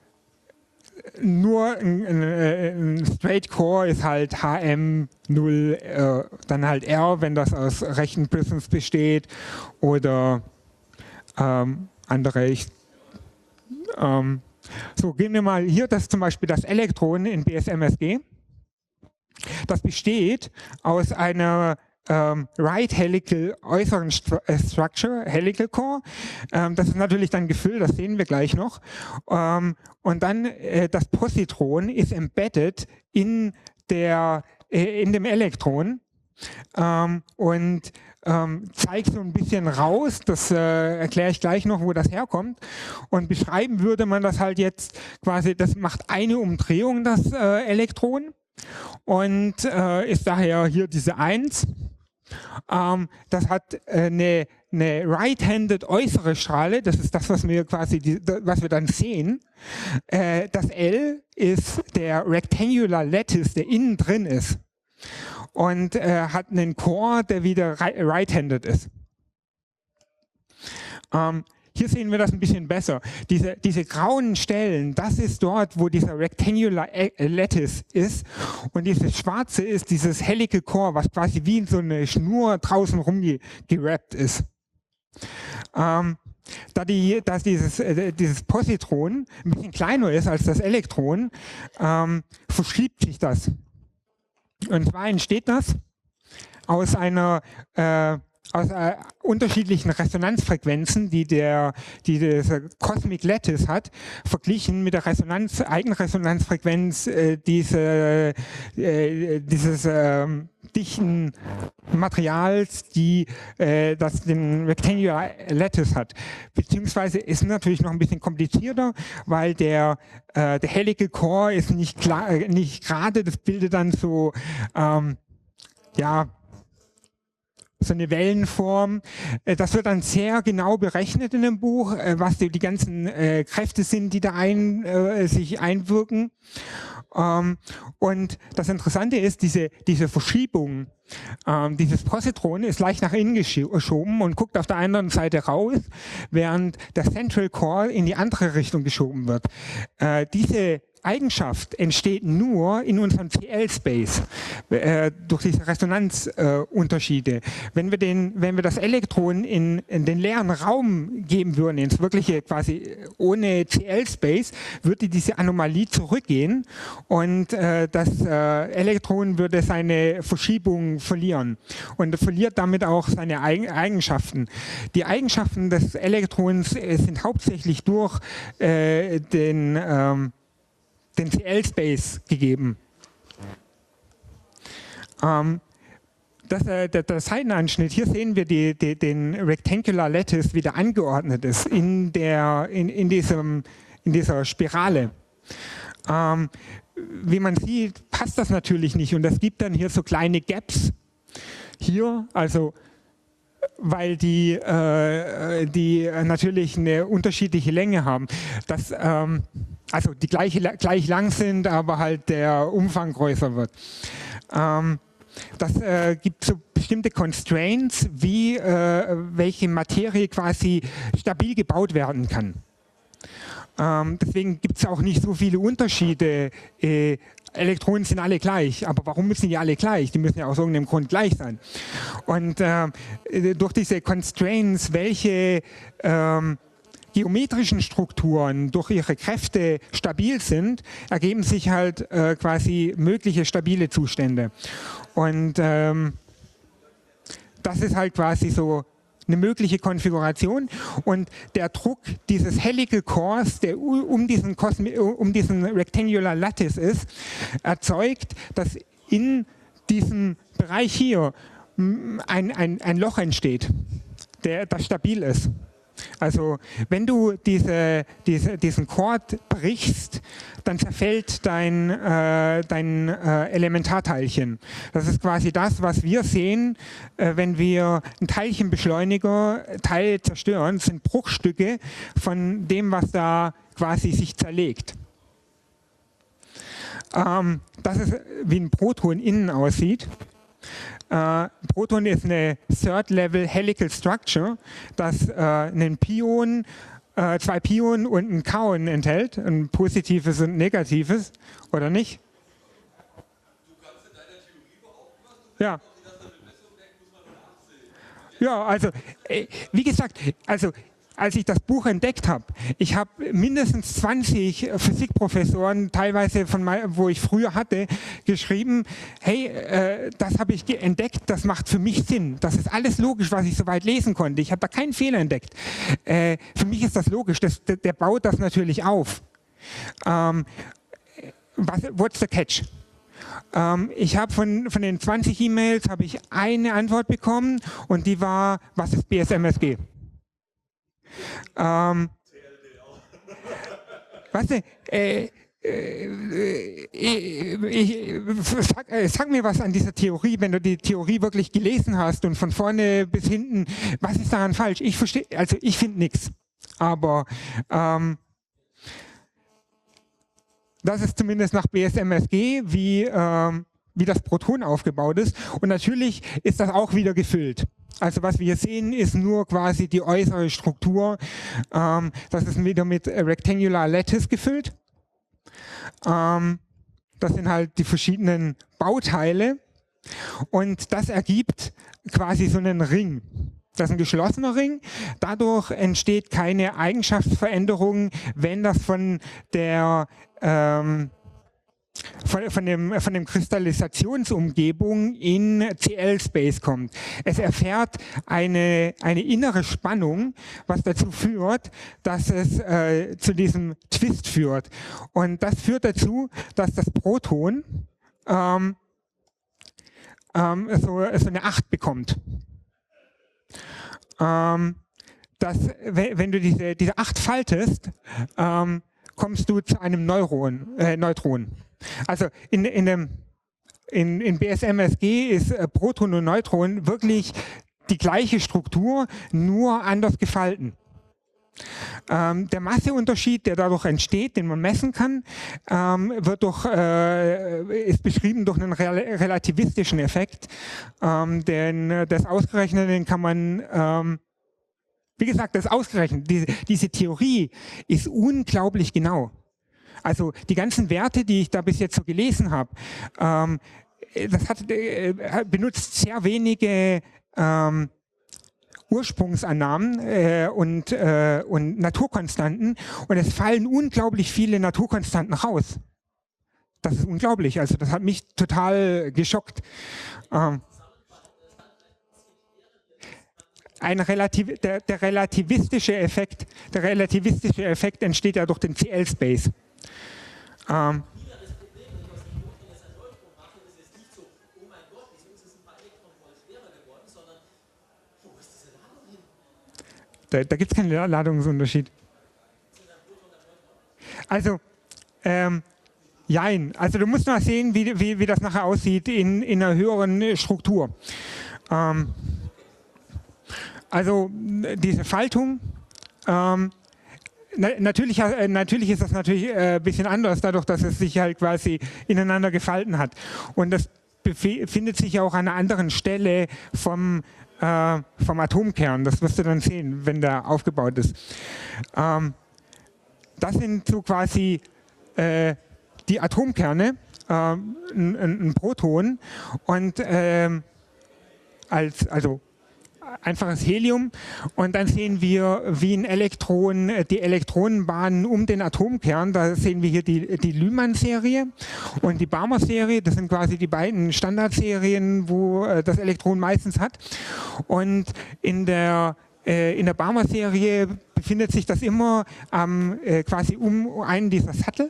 nur ein, ein, ein Straight Core ist halt H M null, äh, dann halt R, wenn das aus rechten Prisms besteht, oder ähm, andere. Ich, ähm, so, gehen wir mal hier, das ist zum Beispiel das Elektron in B S M S G. Das besteht aus einer ähm, Right Helical äußeren Stru äh, Structure, Helical Core. Ähm, das ist natürlich dann gefüllt, das sehen wir gleich noch. Ähm, und dann äh, das Positron ist embedded in, der, äh, in dem Elektron ähm, und ähm, zeigt so ein bisschen raus, das äh, erkläre ich gleich noch, wo das herkommt. Und beschreiben würde man das halt jetzt quasi, das macht eine Umdrehung, das äh, Elektron. Und äh, ist daher hier diese eins. Ähm, das hat äh, eine, eine right-handed äußere Strahle, das ist das, was wir quasi, die, was wir dann sehen. Äh, das L ist der Rectangular Lattice, der innen drin ist. Und äh, hat einen Core, der wieder right-handed ist. Ähm, Hier sehen wir das ein bisschen besser. Diese, diese grauen Stellen, das ist dort, wo dieser Rectangular Lattice ist. Und dieses Schwarze ist dieses Helical Core, was quasi wie in so eine Schnur draußen rumgerappt ist. Ähm, da die, dass dieses, äh, dieses Positron ein bisschen kleiner ist als das Elektron, ähm, verschiebt sich das. Und zwar entsteht das aus einer äh, aus äh, unterschiedlichen Resonanzfrequenzen, die der, die der Cosmic Lattice hat, verglichen mit der Resonanz, Eigenresonanzfrequenz äh, diese, äh, dieses äh, dichten Materials, die äh, das den Rectangular Lattice hat. Beziehungsweise ist natürlich noch ein bisschen komplizierter, weil der, äh, der Helical Core ist nicht klar, äh, nicht gerade, das bildet dann so ähm, ja so eine Wellenform. Das wird dann sehr genau berechnet in dem Buch, was die, die ganzen äh, Kräfte sind, die da ein, äh, sich einwirken. Ähm, und das Interessante ist, diese, diese Verschiebung, ähm, dieses Positron ist leicht nach innen geschoben und guckt auf der anderen Seite raus, während der Central Core in die andere Richtung geschoben wird. Äh, diese Eigenschaft entsteht nur in unserem C L-Space äh, durch diese Resonanzunterschiede. Äh, wenn wir den, wenn wir das Elektron in, in den leeren Raum geben würden, ins wirkliche quasi ohne C L-Space, würde diese Anomalie zurückgehen und äh, das äh, Elektron würde seine Verschiebung verlieren und verliert damit auch seine Eigen Eigenschaften. Die Eigenschaften des Elektrons äh, sind hauptsächlich durch äh, den ähm, den C L-Space gegeben. Ähm, das, äh, der, der Seitenanschnitt, hier sehen wir die, die, den Rectangular Lattice, wie der angeordnet ist in, der, in, in, diesem, in dieser Spirale. Ähm, wie man sieht, passt das natürlich nicht und es gibt dann hier so kleine Gaps. Hier, also weil die, äh, die natürlich eine unterschiedliche Länge haben. Das, ähm, also die gleich, gleich lang sind, aber halt der Umfang größer wird. Ähm, das äh, gibt so bestimmte Constraints, wie äh, welche Materie quasi stabil gebaut werden kann. Ähm, deswegen gibt es auch nicht so viele Unterschiede. Äh, Elektronen sind alle gleich, aber warum müssen die alle gleich? Die müssen ja aus irgendeinem Grund gleich sein. Und äh, durch diese Constraints, welche ähm, geometrischen Strukturen durch ihre Kräfte stabil sind, ergeben sich halt äh, quasi mögliche stabile Zustände. Und ähm, das ist halt quasi so eine mögliche Konfiguration und der Druck dieses Helical Cores, der um diesen, Cosmi um diesen Rectangular Lattice ist, erzeugt, dass in diesem Bereich hier ein, ein, ein Loch entsteht, der, das stabil ist. Also wenn du diese, diese, diesen Chord brichst, dann zerfällt dein, äh, dein äh, Elementarteilchen. Das ist quasi das, was wir sehen, äh, wenn wir einen Teilchenbeschleuniger Teil zerstören. Das sind Bruchstücke von dem, was da quasi sich zerlegt. Ähm, das ist, wie ein Proton innen aussieht. Äh, Proton ist eine Third-Level Helical Structure, das äh, einen Pion, äh, zwei Pionen und ein Kaon enthält, ein positives und ein negatives, oder nicht? Du kannst in deiner Theorie behaupten, was du willst, Ja. ob die das dann Messung denkt, muss man nachsehen. Ja, also äh, wie gesagt, also als ich das Buch entdeckt habe, ich habe mindestens zwanzig Physikprofessoren, teilweise von mein, wo ich früher hatte, geschrieben, hey, äh, das habe ich entdeckt, das macht für mich Sinn. Das ist alles logisch, was ich soweit lesen konnte. Ich habe da keinen Fehler entdeckt. Äh, für mich ist das logisch, das, der, der baut das natürlich auf. Ähm, was, what's the catch? Ähm, ich habe von, von den zwanzig E-Mails habe ich eine Antwort bekommen und die war, was ist B S M S G? Ähm, weißt du, äh, äh, ich, sag, äh, sag mir was an dieser Theorie, wenn du die Theorie wirklich gelesen hast und von vorne bis hinten, was ist daran falsch? Ich verstehe, also ich finde nichts, aber ähm, das ist zumindest nach B S M S G, wie, ähm, wie das Proton aufgebaut ist. Und natürlich ist das auch wieder gefüllt. Also was wir hier sehen, ist nur quasi die äußere Struktur. Ähm, das ist wieder mit Rectangular Lattice gefüllt. Ähm, das sind halt die verschiedenen Bauteile. Und das ergibt quasi so einen Ring. Das ist ein geschlossener Ring. Dadurch entsteht keine Eigenschaftsveränderung, wenn das von der ähm, Von, von, dem, von dem Kristallisationsumgebung in C L-Space kommt. Es erfährt eine, eine innere Spannung, was dazu führt, dass es äh, zu diesem Twist führt. Und das führt dazu, dass das Proton ähm, ähm, so, so eine acht bekommt. Ähm, dass, wenn du diese, diese acht faltest, ähm, kommst du zu einem Neuron, äh, Neutron. Also in, in, dem, in, in B S M S G ist äh, Proton und Neutron wirklich die gleiche Struktur, nur anders gefalten. Ähm, der Masseunterschied, der dadurch entsteht, den man messen kann, ähm, wird durch, äh, ist beschrieben durch einen rel relativistischen Effekt. Ähm, denn äh, das Ausgerechnet, den kann man, ähm, wie gesagt, das ausgerechnet. Diese, diese Theorie ist unglaublich genau. Also die ganzen Werte, die ich da bis jetzt so gelesen habe, ähm, das hat, äh, benutzt sehr wenige ähm, Ursprungsannahmen äh, und, äh, und Naturkonstanten und es fallen unglaublich viele Naturkonstanten raus. Das ist unglaublich, also das hat mich total geschockt. Ähm, ein Relativ, der, der relativistische Effekt, der relativistische Effekt entsteht ja durch den C L-Space. Ähm, Da, da gibt es keinen Ladungsunterschied. Also, ähm, jein. Also du musst mal sehen, wie, wie, wie das nachher aussieht in, in einer höheren Struktur. Ähm, also diese Faltung, ähm, na, natürlich, äh, natürlich ist das natürlich ein äh, bisschen anders, dadurch, dass es sich halt quasi ineinander gefalten hat. Und das befindet sich auch an einer anderen Stelle vom vom Atomkern. Das wirst du dann sehen, wenn der aufgebaut ist. Ähm, das sind so quasi äh, die Atomkerne, äh, ein, ein Proton und äh, als, also einfaches Helium und dann sehen wir, wie ein Elektron, die Elektronenbahnen um den Atomkern, da sehen wir hier die, die Lyman-Serie und die Balmer-Serie, das sind quasi die beiden Standardserien, wo das Elektron meistens hat und in der äh, in der Balmer-Serie befindet sich das immer ähm, äh, quasi um einen dieser Sattel.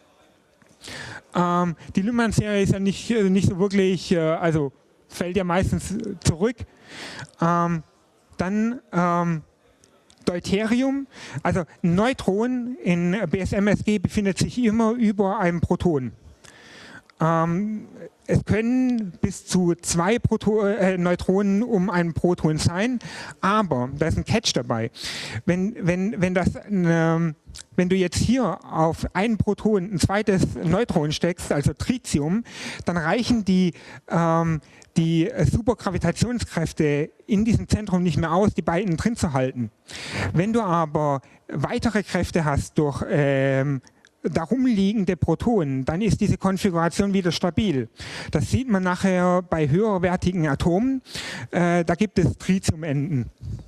Ähm, die Lyman-Serie ist ja nicht, nicht so wirklich, äh, also fällt ja meistens zurück. Ähm, dann ähm, Deuterium, also ein Neutron in B S M S G befindet sich immer über einem Proton. Ähm, es können bis zu zwei Proto äh, Neutronen um ein Proton sein, aber da ist ein Catch dabei. Wenn, wenn, wenn, das, ähm, wenn du jetzt hier auf einen Proton ein zweites Neutron steckst, also Tritium, dann reichen die ähm, die Supergravitationskräfte in diesem Zentrum nicht mehr aus, die beiden drin zu halten. Wenn du aber weitere Kräfte hast durch ähm, darum liegende Protonen, dann ist diese Konfiguration wieder stabil. Das sieht man nachher bei höherwertigen Atomen. Äh, da gibt es Tritiumenden.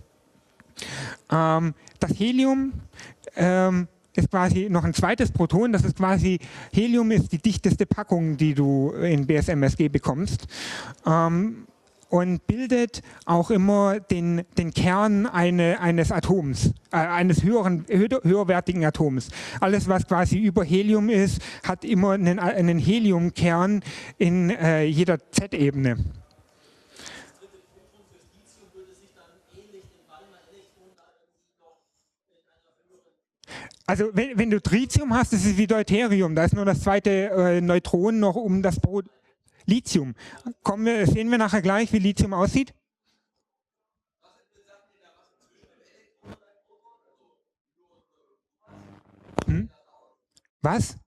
Ähm, das Helium ähm, ist quasi noch ein zweites Proton. Das ist quasi, Helium ist die dichteste Packung, die du in B S M S G bekommst. Ähm, und bildet auch immer den, den Kern eine, eines Atoms, äh, eines höheren, höher, höherwertigen Atoms. Alles, was quasi über Helium ist, hat immer einen, einen Heliumkern in äh, jeder Z-Ebene. Also wenn, wenn du Tritium hast, ist es wie Deuterium. Da ist nur das zweite äh, Neutron noch um das Pro Lithium. Kommen wir, sehen wir nachher gleich, wie Lithium aussieht? Hm? Was?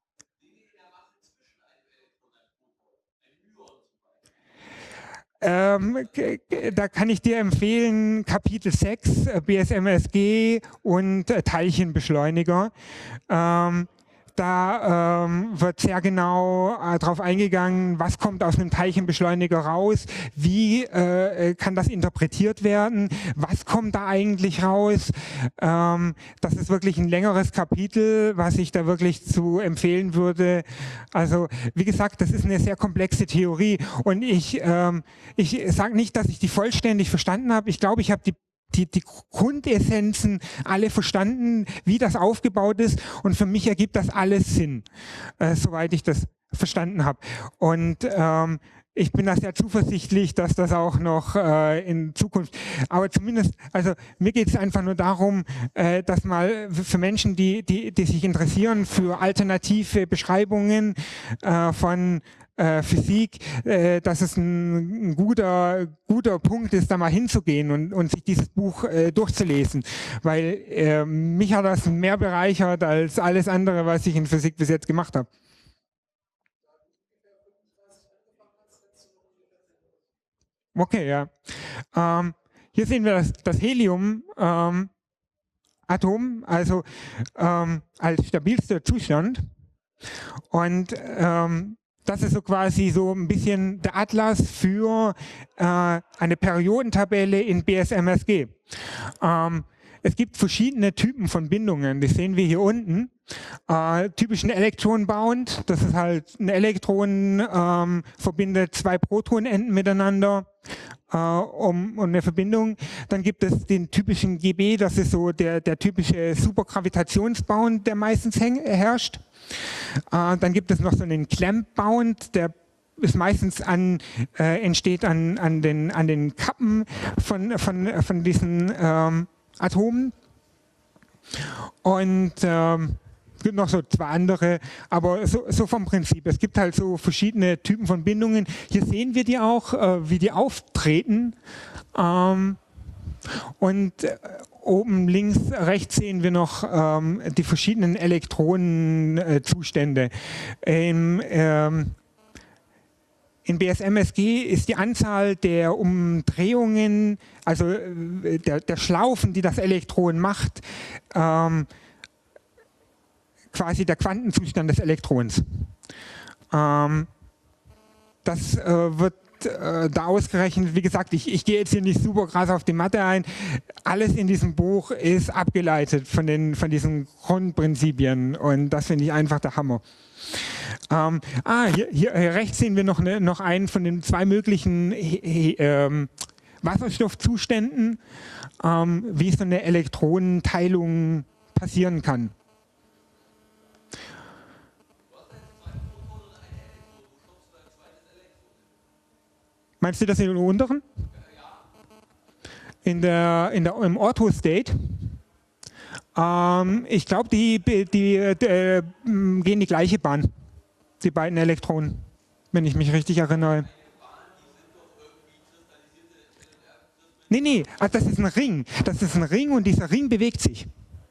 Ähm, da kann ich dir empfehlen, Kapitel sechs, B S M S G und äh, Teilchenbeschleuniger. Ähm, Da ähm, wird sehr genau äh, darauf eingegangen, was kommt aus einem Teilchenbeschleuniger raus, wie äh, kann das interpretiert werden, was kommt da eigentlich raus. Ähm, das ist wirklich ein längeres Kapitel, was ich da wirklich zu empfehlen würde. Also wie gesagt, das ist eine sehr komplexe Theorie und ich, ähm, ich sage nicht, dass ich die vollständig verstanden habe. Ich glaube, ich habe die Die, die Grundessenzen alle verstanden, wie das aufgebaut ist und für mich ergibt das alles Sinn, äh, soweit ich das verstanden habe. Und ähm, ich bin da sehr zuversichtlich, dass das auch noch äh, in Zukunft, aber zumindest, also mir geht es einfach nur darum, äh, dass mal für Menschen, die, die, die sich interessieren für alternative Beschreibungen äh, von Äh, Physik, äh, dass es ein, ein guter, guter Punkt ist, da mal hinzugehen und, und sich dieses Buch äh, durchzulesen, weil äh, mich hat das mehr bereichert als alles andere, was ich in Physik bis jetzt gemacht habe. Okay, ja. Ähm, hier sehen wir das, das Helium. Ähm, Atom, also ähm, als stabilster Zustand. Und ähm, das ist so quasi so ein bisschen der Atlas für äh, eine Periodentabelle in B S M S G. Ähm, es gibt verschiedene Typen von Bindungen, das sehen wir hier unten. Äh, typischen Elektron-bound, das ist halt ein Elektron ähm, verbindet zwei Protonenden miteinander äh, um, um eine Verbindung. Dann gibt es den typischen G B, das ist so der, der typische Supergravitationsbound, der meistens herrscht. Äh, dann gibt es noch so einen Clamp-bound, der ist meistens an, äh, entsteht an, an, den, an den Kappen von, von, von diesen ähm, Atomen. Und ähm, es gibt noch so zwei andere, aber so, so vom Prinzip. Es gibt halt so verschiedene Typen von Bindungen. Hier sehen wir die auch, äh, wie die auftreten. Ähm, und äh, oben links, rechts sehen wir noch ähm, die verschiedenen Elektronenzustände. Ähm, ähm, In B S M S G ist die Anzahl der Umdrehungen, also äh, der, der Schlaufen, die das Elektron macht, ähm, quasi der Quantenzustand des Elektrons. Ähm, das äh, wird äh, da ausgerechnet, wie gesagt, ich, ich gehe jetzt hier nicht super krass auf die Mathe ein. Alles in diesem Buch ist abgeleitet von, den, von diesen Grundprinzipien und das finde ich einfach der Hammer. Ähm, ah, hier, hier rechts sehen wir noch, ne, noch einen von den zwei möglichen he, he, ähm, Wasserstoffzuständen, ähm, wie so eine Elektronenteilung passieren kann. Meinst du das in den unteren? In der, in der, im Ortho-State? Ähm, ich glaube, die, die, die, die äh, gehen die gleiche Bahn, die beiden Elektronen. wenn ich mich richtig erinnere. Nee, nee, also das ist ein Ring. Das ist ein Ring und dieser Ring bewegt sich.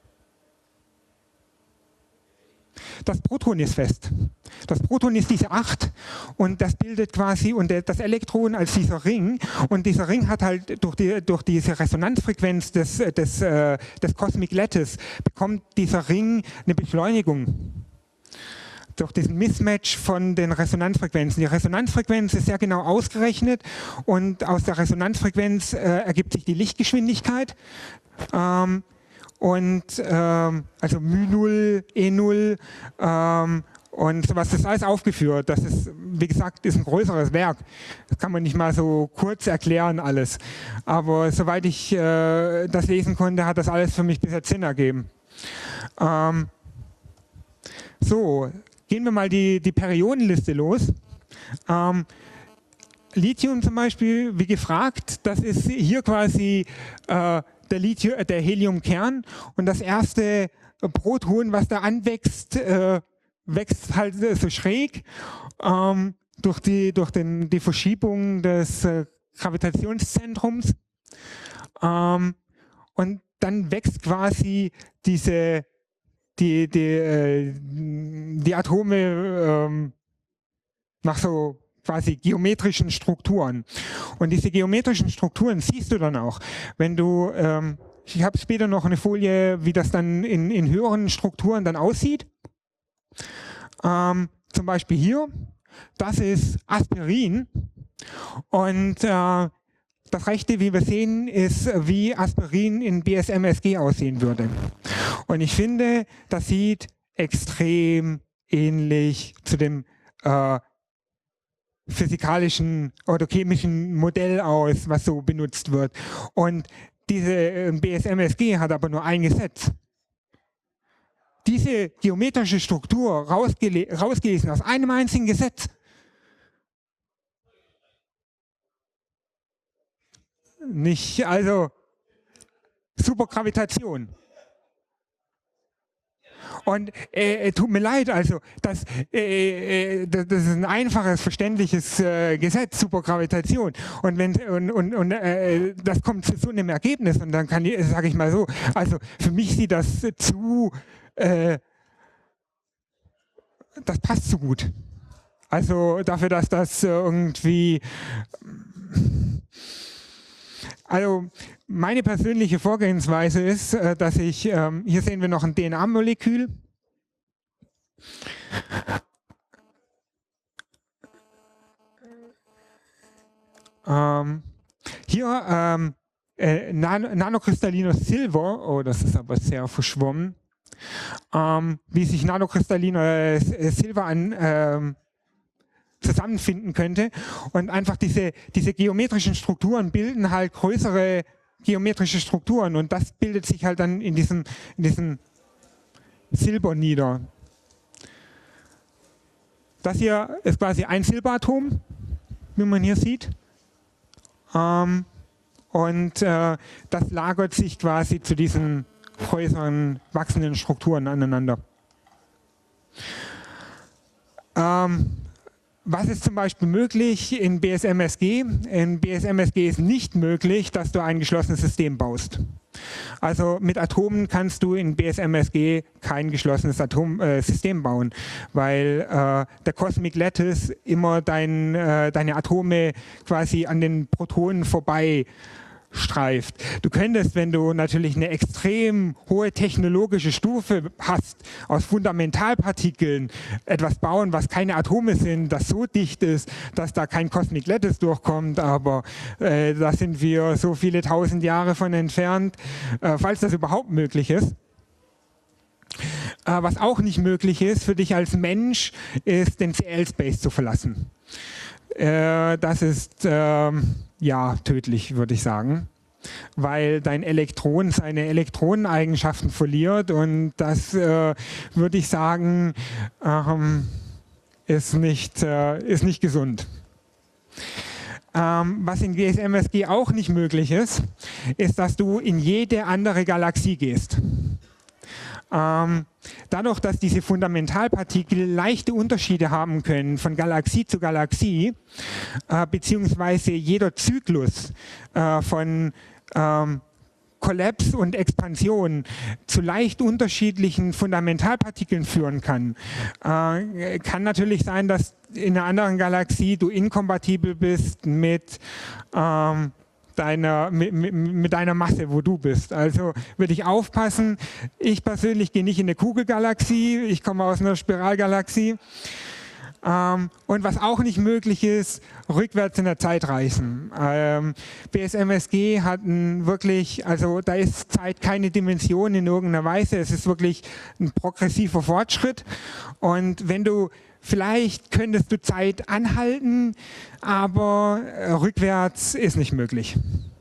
Das Proton ist fest. Das Proton ist diese acht und das bildet quasi und das Elektron als dieser Ring und dieser Ring hat halt durch, die, durch diese Resonanzfrequenz des, des, äh, des Cosmic Lattice bekommt dieser Ring eine Beschleunigung. Durch diesen Mismatch von den Resonanzfrequenzen. Die Resonanzfrequenz ist sehr genau ausgerechnet und aus der Resonanzfrequenz äh, ergibt sich die Lichtgeschwindigkeit. Ähm, und ähm, also μ null, E null ähm, und sowas, das ist alles aufgeführt. Das ist, wie gesagt, ist ein größeres Werk. Das kann man nicht mal so kurz erklären alles. Aber soweit ich äh, das lesen konnte, hat das alles für mich bis jetzt Sinn ergeben. Ähm, so. Gehen wir mal die, die Periodenliste los. Ähm, Lithium zum Beispiel, wie gefragt, das ist hier quasi äh, der, Lithium, äh, der Heliumkern und das erste Proton, was da anwächst, äh, wächst halt so schräg ähm, durch, die, durch den, die Verschiebung des äh, Gravitationszentrums. Ähm, und dann wächst quasi diese Die, die, äh, die Atome ähm, nach so quasi geometrischen Strukturen. Und diese geometrischen Strukturen siehst du dann auch. Wenn du, ähm, ich habe später noch eine Folie, wie das dann in, in höheren Strukturen dann aussieht. Ähm, zum Beispiel hier, das ist Aspirin. Und äh, das rechte, wie wir sehen, ist, wie Aspirin in B S M S G aussehen würde. Und ich finde, das sieht extrem ähnlich zu dem äh, physikalischen oder chemischen Modell aus, was so benutzt wird. Und diese äh, B S M S G hat aber nur ein Gesetz. Diese geometrische Struktur rausgelesen aus einem einzigen Gesetz. Nicht, also Supergravitation. Und äh, tut mir leid, also das, äh, das, das ist ein einfaches, verständliches äh, Gesetz, Supergravitation. Und wenn und, und, und äh, das kommt zu so einem Ergebnis und dann kann ich, sage ich mal so, also für mich sieht das zu, äh, das passt zu gut. Also dafür, dass das irgendwie Also meine persönliche Vorgehensweise ist, dass ich, ähm, hier sehen wir noch ein D N A-Molekül. Ähm, hier ähm, äh, nan nanokristalliner Silber, oh, das ist aber sehr verschwommen, ähm, wie sich nanokristalliner äh, Silber an ähm, zusammenfinden könnte und einfach diese, diese geometrischen Strukturen bilden halt größere geometrische Strukturen und das bildet sich halt dann in diesem, in diesem Silber nieder. Das hier ist quasi ein Silberatom, wie man hier sieht. Ähm, und äh, das lagert sich quasi zu diesen größeren wachsenden Strukturen aneinander. Ähm, Was ist zum Beispiel möglich in B S M S G? In B S M S G ist nicht möglich, dass du ein geschlossenes System baust. Also mit Atomen kannst du in B S M S G kein geschlossenes Atom, äh, System bauen, weil äh, der Cosmic Lattice immer dein, äh, deine Atome quasi an den Protonen vorbei streift. Du könntest, wenn du natürlich eine extrem hohe technologische Stufe hast, aus Fundamentalpartikeln etwas bauen, was keine Atome sind, das so dicht ist, dass da kein Cosmic Lattice durchkommt, aber äh, da sind wir so viele tausend Jahre von entfernt, äh, falls das überhaupt möglich ist. Äh, was auch nicht möglich ist für dich als Mensch, ist den C L-Space zu verlassen. Äh, das ist ähm, ja tödlich, würde ich sagen, weil dein Elektron seine Elektroneneigenschaften verliert und das äh, würde ich sagen ähm, ist nicht, äh, ist nicht gesund. Ähm, was in B S M S G auch nicht möglich ist, ist, dass du in jede andere Galaxie gehst. Ähm, dadurch, dass diese Fundamentalpartikel leichte Unterschiede haben können von Galaxie zu Galaxie, äh, beziehungsweise jeder Zyklus äh, von ähm, Kollaps und Expansion zu leicht unterschiedlichen Fundamentalpartikeln führen kann, äh, kann natürlich sein, dass in einer anderen Galaxie du inkompatibel bist mit ähm, Deiner, mit, mit deiner Masse, wo du bist. Also würde ich aufpassen. Ich persönlich gehe nicht in eine Kugelgalaxie, ich komme aus einer Spiralgalaxie. Ähm, und was auch nicht möglich ist, rückwärts in der Zeit reisen. Ähm, B S M S G hat ein wirklich, also da ist Zeit keine Dimension in irgendeiner Weise, es ist wirklich ein progressiver Fortschritt. Und wenn du vielleicht könntest du Zeit anhalten, aber äh, rückwärts ist nicht möglich.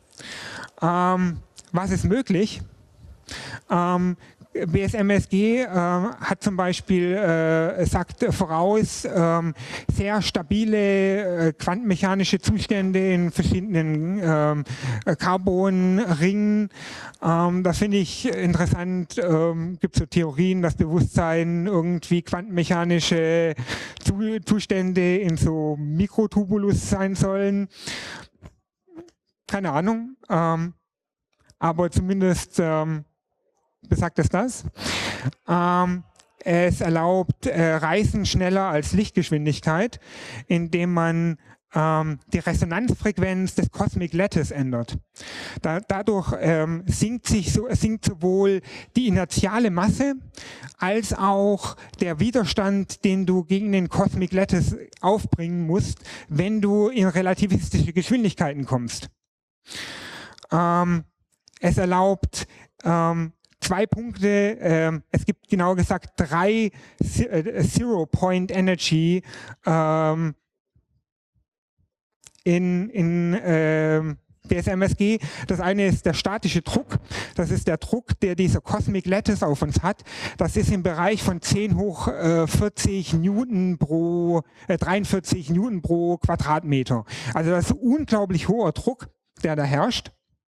Ähm, was ist möglich? Ähm, B S M S G äh, hat zum Beispiel, äh, sagt voraus, äh, sehr stabile äh, quantenmechanische Zustände in verschiedenen äh, Carbonringen. Ähm, das finde ich interessant. Ähm, gibt so Theorien, dass Bewusstsein irgendwie quantenmechanische Zu Zustände in so Mikrotubulus sein sollen. Keine Ahnung. Ähm, aber zumindest ähm, besagt es das. Ähm, es erlaubt äh, Reisen schneller als Lichtgeschwindigkeit, indem man ähm, die Resonanzfrequenz des Cosmic Lattice ändert. Da, dadurch ähm, sinkt, sich so, sinkt sowohl die inertiale Masse als auch der Widerstand, den du gegen den Cosmic Lattice aufbringen musst, wenn du in relativistische Geschwindigkeiten kommst. Ähm, es erlaubt ähm, zwei Punkte, ähm, es gibt genau gesagt drei Zero-Point-Energy ähm, in, in ähm, B S M S G. Das eine ist der statische Druck, das ist der Druck, der dieser Cosmic Lattice auf uns hat. Das ist im Bereich von zehn hoch vierzig Newton pro, äh, dreiundvierzig Newton pro Quadratmeter. Also das ist ein unglaublich hoher Druck, der da herrscht.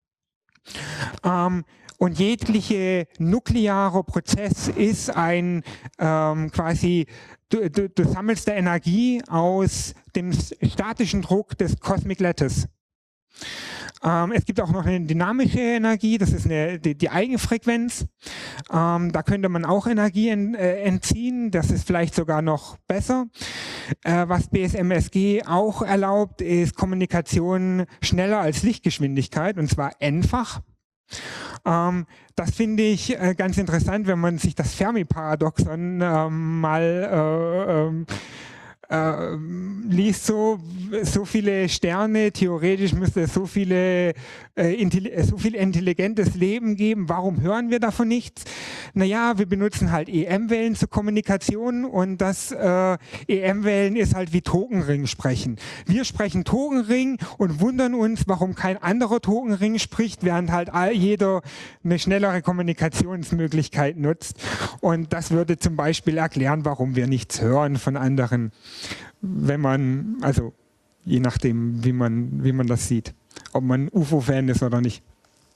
Ähm, Und jegliche nukleare Prozess ist ein ähm, quasi, du, du, du sammelst der Energie aus dem statischen Druck des Cosmic Lattice. Ähm, es gibt auch noch eine dynamische Energie, das ist eine, die, die Eigenfrequenz. Ähm, da könnte man auch Energie en, äh, entziehen, das ist vielleicht sogar noch besser. Äh, was B S M S G auch erlaubt, ist Kommunikation schneller als Lichtgeschwindigkeit, und zwar n-fach. Ähm, das finde ich äh, ganz interessant, wenn man sich das Fermi-Paradoxon ähm, mal äh, ähm, äh, liest. So, so viele Sterne, theoretisch müsste es so, viele, äh, so viel intelligentes Leben geben. Warum hören wir davon nichts? Naja, wir benutzen halt E M-Wellen zur Kommunikation, und das äh, E M-Wellen ist halt wie Tokenring sprechen. Wir sprechen Tokenring und wundern uns, warum kein anderer Tokenring spricht, während halt all, jeder eine schnellere Kommunikationsmöglichkeit nutzt. Und das würde zum Beispiel erklären, warum wir nichts hören von anderen, wenn man, also je nachdem, wie man, wie man das sieht, ob man U F O-Fan ist oder nicht.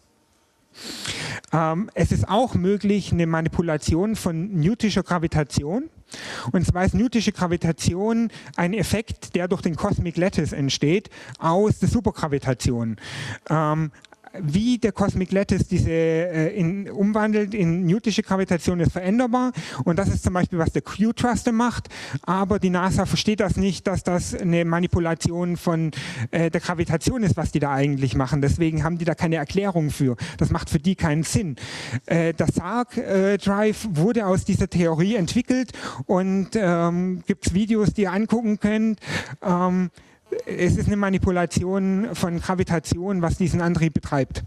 Ähm, es ist auch möglich, eine Manipulation von newtischer Gravitation. Und zwar ist newtische Gravitation ein Effekt, der durch den Cosmic Lattice entsteht, aus der Supergravitation. Ähm, wie der Cosmic Lattice diese äh, in, umwandelt in newtische Gravitation, ist veränderbar, und das ist zum Beispiel, was der Q-Thruster macht, aber die NASA versteht das nicht, dass das eine Manipulation von äh, der Gravitation ist, was die da eigentlich machen. Deswegen haben die da keine Erklärung für. Das macht für die keinen Sinn. Äh, das S A R C-Drive äh, wurde aus dieser Theorie entwickelt, und ähm, gibt es Videos, die ihr angucken könnt. Ähm, Es ist eine Manipulation von Gravitation, was diesen Antrieb betreibt.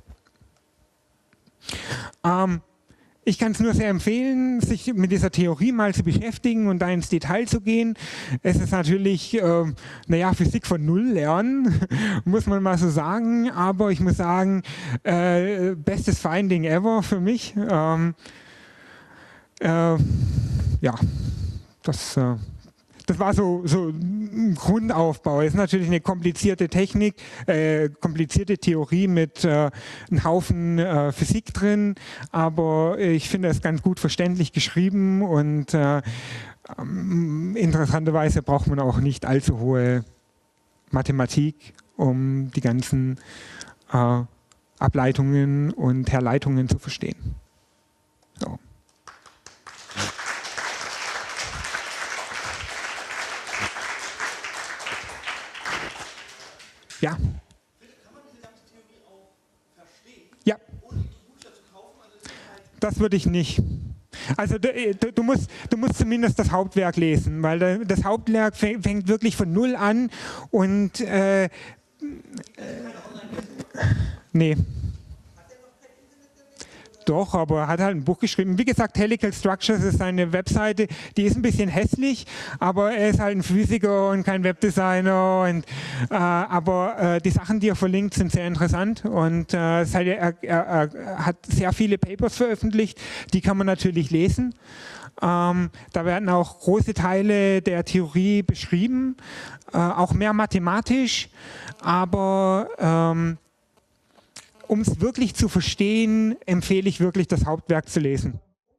Ähm, ich kann es nur sehr empfehlen, sich mit dieser Theorie mal zu beschäftigen und da ins Detail zu gehen. Es ist natürlich, äh, naja, Physik von Null lernen, muss man mal so sagen. Aber ich muss sagen, äh, bestes Finding ever für mich. Ähm, äh, ja, das... Äh, das war so, so ein Grundaufbau. Es ist natürlich eine komplizierte Technik, äh, komplizierte Theorie mit äh, einem Haufen äh, Physik drin, aber ich finde es ganz gut verständlich geschrieben und äh, ähm, interessanterweise braucht man auch nicht allzu hohe Mathematik, um die ganzen äh, Ableitungen und Herleitungen zu verstehen. So. Ja. Kann man diese ganze Theorie auch verstehen, Ja. ohne die Bücher zu kaufen? Also ist halt Das würde ich nicht. Also du, du, du, musst, du musst zumindest das Hauptwerk lesen, weil da- das Hauptwerk fängt, fängt wirklich von Null an und äh, äh, nee. Doch, aber er hat halt ein Buch geschrieben. Wie gesagt, Helical Structures ist seine Webseite, die ist ein bisschen hässlich, aber er ist halt ein Physiker und kein Webdesigner. Und, äh, aber äh, die Sachen, die er verlinkt, sind sehr interessant und äh, seine, er, er, er hat sehr viele Papers veröffentlicht, die kann man natürlich lesen. Ähm, da werden auch große Teile der Theorie beschrieben, äh, auch mehr mathematisch, aber ähm, um es wirklich zu verstehen, empfehle ich wirklich, das Hauptwerk zu lesen.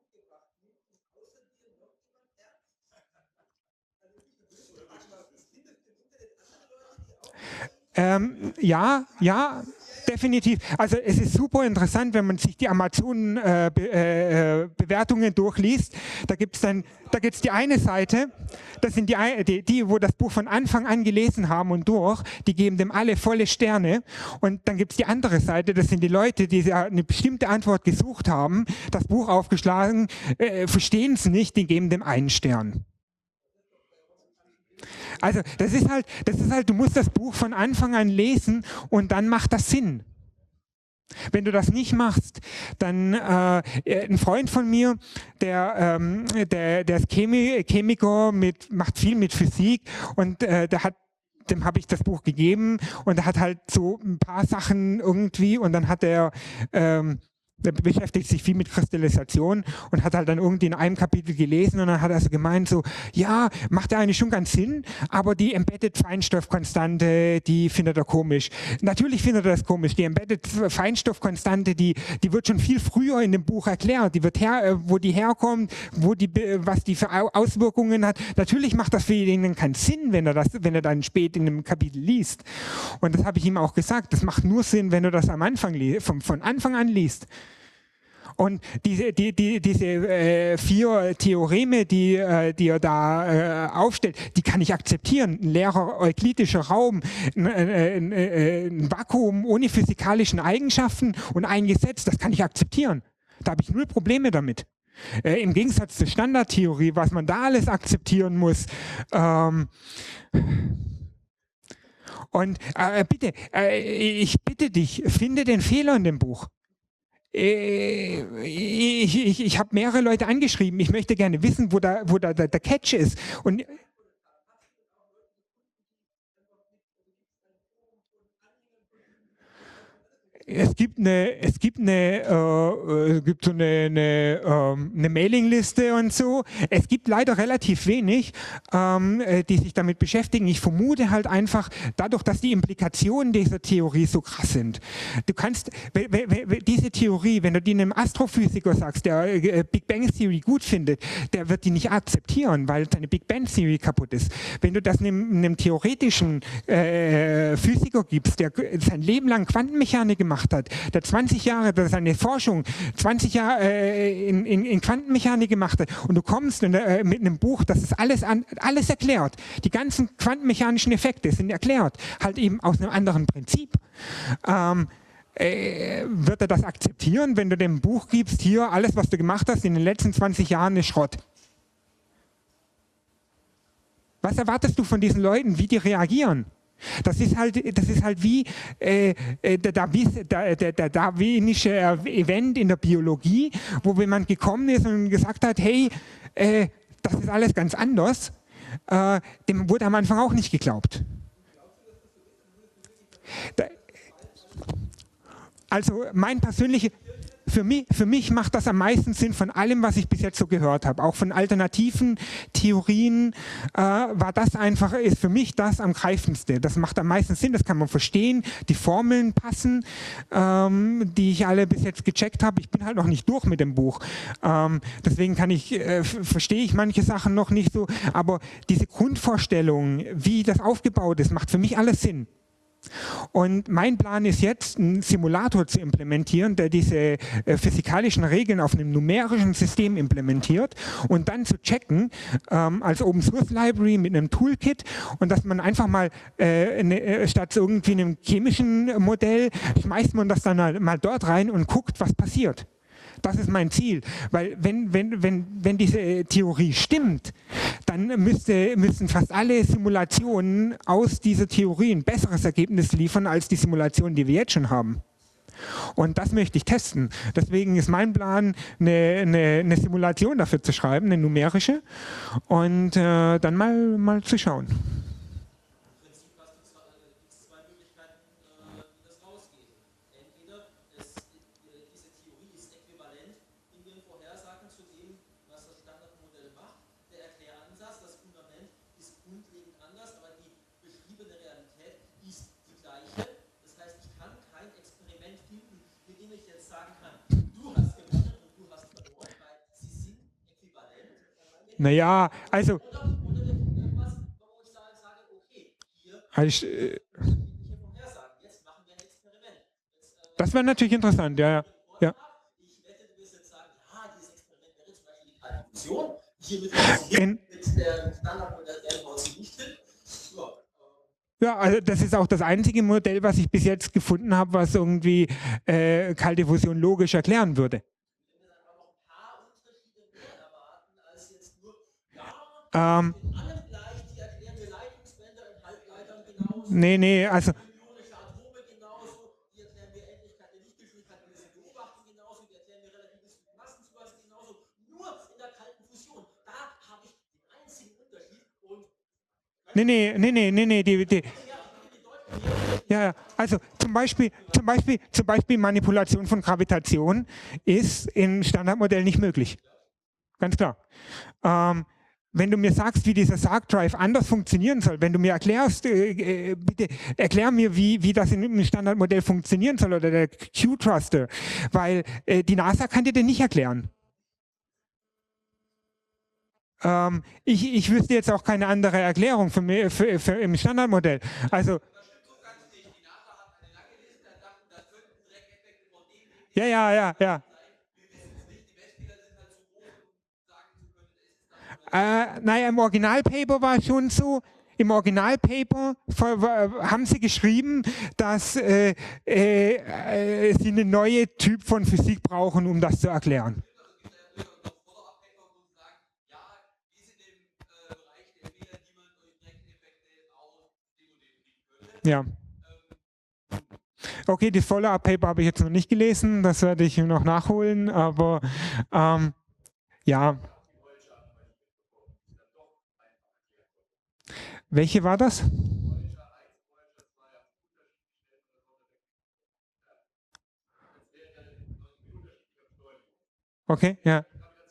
Ähm, ja, ja, definitiv. Also es ist super interessant, wenn man sich die Amazon-Bewertungen äh, äh, durchliest. Da gibt es dann, da gibt es die eine Seite, das sind die, die, die, wo das Buch von Anfang an gelesen haben und durch, die geben dem alle volle Sterne. Und dann gibt es die andere Seite, das sind die Leute, die eine bestimmte Antwort gesucht haben, das Buch aufgeschlagen, äh, verstehen es nicht, die geben dem einen Stern. Also das ist halt, das ist halt, du musst das Buch von Anfang an lesen und dann macht das Sinn. Wenn du das nicht machst, dann äh, ein Freund von mir, der, ähm, der, der ist Chemi Chemiker, mit, macht viel mit Physik und äh, der hat dem habe ich das Buch gegeben und er hat halt so ein paar Sachen irgendwie und dann hat er ähm, der beschäftigt sich viel mit Kristallisation und hat halt dann irgendwie in einem Kapitel gelesen und dann hat er so gemeint so, ja, macht ja eigentlich schon ganz Sinn, aber die Embedded Feinstoffkonstante, die findet er komisch. Natürlich findet er das komisch. Die Embedded Feinstoffkonstante, die, die wird schon viel früher in dem Buch erklärt. Die wird her, wo die herkommt, wo die, was die für Auswirkungen hat. Natürlich macht das für ihn keinen Sinn, wenn er das, wenn er dann spät in einem Kapitel liest. Und das habe ich ihm auch gesagt. Das macht nur Sinn, wenn du das am Anfang von, von Anfang an liest. Und diese, die, die, diese äh, vier Theoreme, die, äh, die er da äh, aufstellt, die kann ich akzeptieren. Ein leerer euklidischer Raum, ein, ein, ein Vakuum ohne physikalischen Eigenschaften und ein Gesetz, das kann ich akzeptieren. Da habe ich null Probleme damit. Äh, Im Gegensatz zur Standardtheorie, was man da alles akzeptieren muss. Ähm, und äh, bitte, äh, ich bitte dich, finde den Fehler in dem Buch. Ich, ich, ich habe mehrere Leute angeschrieben, ich möchte gerne wissen, wo da, wo da der, der Catch ist. Und es gibt eine, es gibt eine, äh, es gibt so eine, eine, ähm, eine Mailingliste und so. Es gibt leider relativ wenig, ähm, die sich damit beschäftigen. Ich vermute halt einfach, dadurch, dass die Implikationen dieser Theorie so krass sind. Du kannst, diese Theorie, wenn du die einem Astrophysiker sagst, der äh, Big Bang Theory gut findet, der wird die nicht akzeptieren, weil seine Big Bang Theory kaputt ist. Wenn du das einem, einem theoretischen äh, Physiker gibst, der sein Leben lang Quantenmechanik gemacht hat, der zwanzig Jahre, der seine Forschung zwanzig Jahre äh, in, in, in Quantenmechanik gemacht hat und du kommst in, äh, mit einem Buch, das ist alles, an, alles erklärt. Die ganzen quantenmechanischen Effekte sind erklärt, halt eben aus einem anderen Prinzip. Ähm, äh, wird er das akzeptieren, wenn du dem Buch gibst, hier, alles, was du gemacht hast in den letzten zwanzig Jahren, ist Schrott? Was erwartest du von diesen Leuten, wie die reagieren? Das ist halt, das ist halt wie äh, der, der, der, der darwinische Event in der Biologie, wo jemand gekommen ist und gesagt hat, hey, äh, das ist alles ganz anders. Äh, dem wurde am Anfang auch nicht geglaubt. Da, also mein persönlicher für mich, für mich macht das am meisten Sinn von allem, was ich bis jetzt so gehört habe. Auch von alternativen Theorien äh, war das einfach, ist für mich das am greifendste. Das macht am meisten Sinn, das kann man verstehen. Die Formeln passen, ähm, die ich alle bis jetzt gecheckt habe. Ich bin halt noch nicht durch mit dem Buch. Ähm, deswegen kann ich, äh, verstehe ich manche Sachen noch nicht so. Aber diese Grundvorstellung, wie das aufgebaut ist, macht für mich alles Sinn. Und mein Plan ist jetzt, einen Simulator zu implementieren, der diese äh, physikalischen Regeln auf einem numerischen System implementiert und dann zu checken, ähm, als Open Source Library mit einem Toolkit, und dass man einfach mal äh, eine, äh, statt irgendwie einem chemischen Modell, schmeißt man das dann mal, mal dort rein und guckt, was passiert. Das ist mein Ziel, weil wenn, wenn, wenn, wenn diese Theorie stimmt, dann müsste, müssen fast alle Simulationen aus dieser Theorie ein besseres Ergebnis liefern als die Simulationen, die wir jetzt schon haben. Und das möchte ich testen. Deswegen ist mein Plan, eine, eine, eine Simulation dafür zu schreiben, eine numerische, und äh, dann mal, mal zu schauen. Naja, also, also äh, das wäre natürlich interessant, ja, ja. ja. In, ja, also das ist auch das einzige Modell, was ich bis jetzt gefunden habe, was irgendwie äh, kalte Fusion logisch erklären würde. Ähm, nee, nee, also nee, nee, nee, nee, nee, nee, die, die ja, also zum Beispiel, zum Beispiel, zum Beispiel Manipulation von Gravitation ist im Standardmodell nicht möglich. Ganz klar. Ähm, Wenn du mir sagst, wie dieser Sarg Drive anders funktionieren soll, wenn du mir erklärst, äh, äh, bitte erklär mir, wie, wie das in einem Standardmodell funktionieren soll, oder der Q-Thruster, weil äh, die NASA kann dir den nicht erklären. Ähm, ich, ich wüsste jetzt auch keine andere Erklärung für, für, für, für im Standardmodell. Also ja, ja, ja, ja. Äh, naja, im Originalpaper war es schon so, im Originalpaper haben sie geschrieben, dass äh, äh, sie einen neuen Typ von Physik brauchen, um das zu erklären. Ja. Okay, das Follow-up-Paper habe ich jetzt noch nicht gelesen, das werde ich noch nachholen, aber ähm, ja. Welche war das? Okay, ja.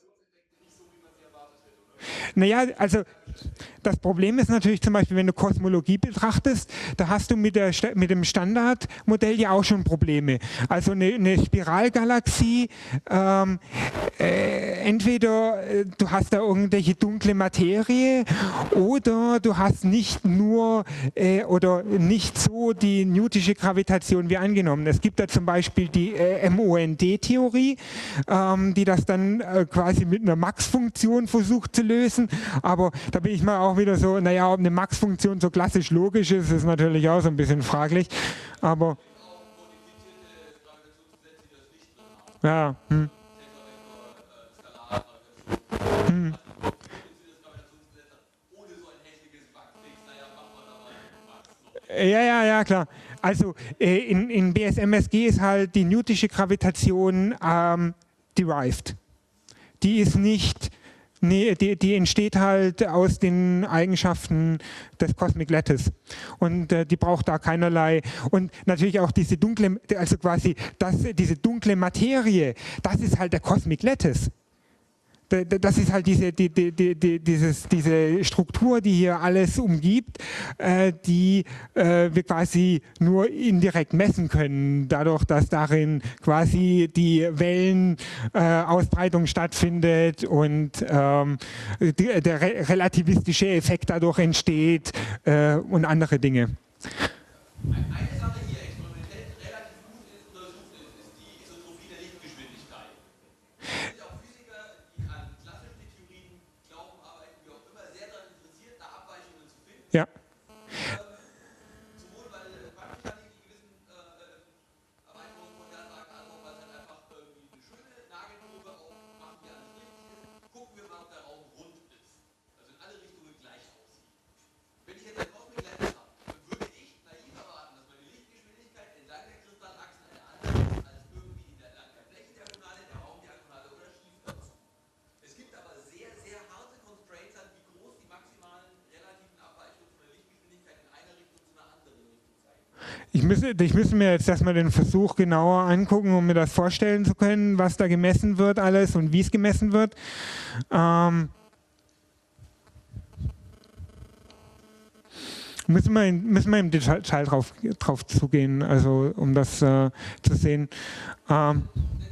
Naja, also das Problem ist natürlich zum Beispiel, wenn du Kosmologie betrachtest, da hast du mit, der, mit dem Standardmodell ja auch schon Probleme. Also eine, eine Spiralgalaxie, ähm, äh, entweder äh, du hast da irgendwelche dunkle Materie oder du hast nicht nur äh, oder nicht so die newtische Gravitation wie angenommen. Es gibt da zum Beispiel die äh, M O N D-Theorie, ähm, die das dann äh, quasi mit einer Max-Funktion versucht zu lösen, aber da bin ich mal auch wieder so, naja, ob eine Max-Funktion so klassisch logisch ist, ist natürlich auch so ein bisschen fraglich, aber ja, hm. Hm. Ja, ja, ja, klar. Also äh, in, in B S M S G ist halt die newtische Gravitation ähm, derived. Die ist nicht Nee, die, die entsteht halt aus den Eigenschaften des Cosmic Lattice. Und äh, die braucht da keinerlei. Und natürlich auch diese dunkle, also quasi das, diese dunkle Materie, das ist halt der Cosmic Lattice. Das ist halt diese, die, die, die, dieses, diese Struktur, die hier alles umgibt, äh, die äh, wir quasi nur indirekt messen können, dadurch, dass darin quasi die Wellenausbreitung äh, stattfindet und ähm, die, der re relativistische Effekt dadurch entsteht äh, und andere Dinge. Eine Sache hier experimentell relativ gut ist, untersucht ist, ist die Isotropie der Lichtgeschwindigkeit. Es sind auch Physiker, die an klassische Theorien glauben, arbeiten, wie auch immer, sehr daran interessiert, da Abweichungen zu finden. Ja. Ähm, sowohl weil Quantenmechanik die gewissen äh, Erweiterungen vorhersagen, als auch weil es halt einfach irgendwie eine schöne Nagelprobe auch machen, die alles richtig ist. Gucken wir mal, ob der Raum rund ist. Also in alle Richtungen gleich aussieht. Wenn ich jetzt ein Cosmic Lattice habe, würde ich naiv erwarten, dass meine Lichtgeschwindigkeit entlang der Kristallachsen eine andere ist als irgendwie entlang der Flächendiagonale, der Raumdiagonale oder schief dazu. Es gibt aber sehr, sehr harte Constraints an, wie groß die maximalen relativen Abweichungen von der Lichtgeschwindigkeit in einer Richtung zu einer anderen Richtung sein können. Ich müsste, ich müsste mir jetzt erstmal den Versuch genauer angucken, um mir das vorstellen zu können, was da gemessen wird alles und wie es gemessen wird. Ähm, müssen, wir in, müssen wir im Detail drauf, drauf zugehen, also um das äh, zu sehen. Ähm,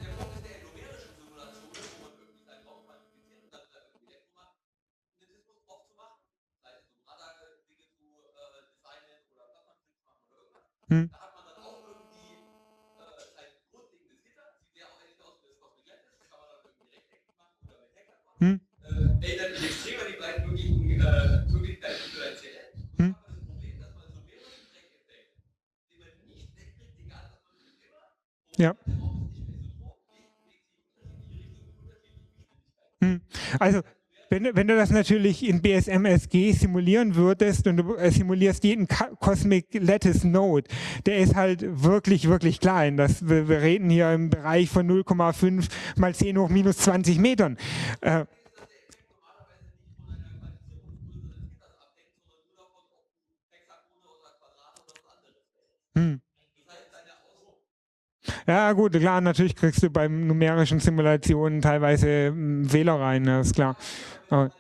hm. Da hat man dann auch irgendwie äh, ein grundlegendes Gitter, sieht sehr ähnlich aus wie das Cosmic Lattice, das kann man dann irgendwie rechteckigen machen oder mit Hackern machen. Hm. Äh, erinnert mich extrem an die gleich möglichen äh, Möglichkeiten für ein C L. Hm. Aber das Problem, dass man so mehrere Streckeffekte, die man nicht wegkriegt, egal was man tut, immer, und Ja. der Raum ist nicht mehr isotop, Licht bewegt sich in unterschiedliche Richtungen mit unterschiedlichen Geschwindigkeiten. Hm. Also Wenn, wenn du das natürlich in B S M S G simulieren würdest und du äh, simulierst jeden Cosmic Lattice Node, der ist halt wirklich, wirklich klein. Das, wir, wir reden hier im Bereich von null Komma fünf mal zehn hoch minus zwanzig Metern. Äh, hm. Ja gut, klar, natürlich kriegst du beim numerischen Simulationen teilweise mh, Wähler rein, ja, ist klar. Aber,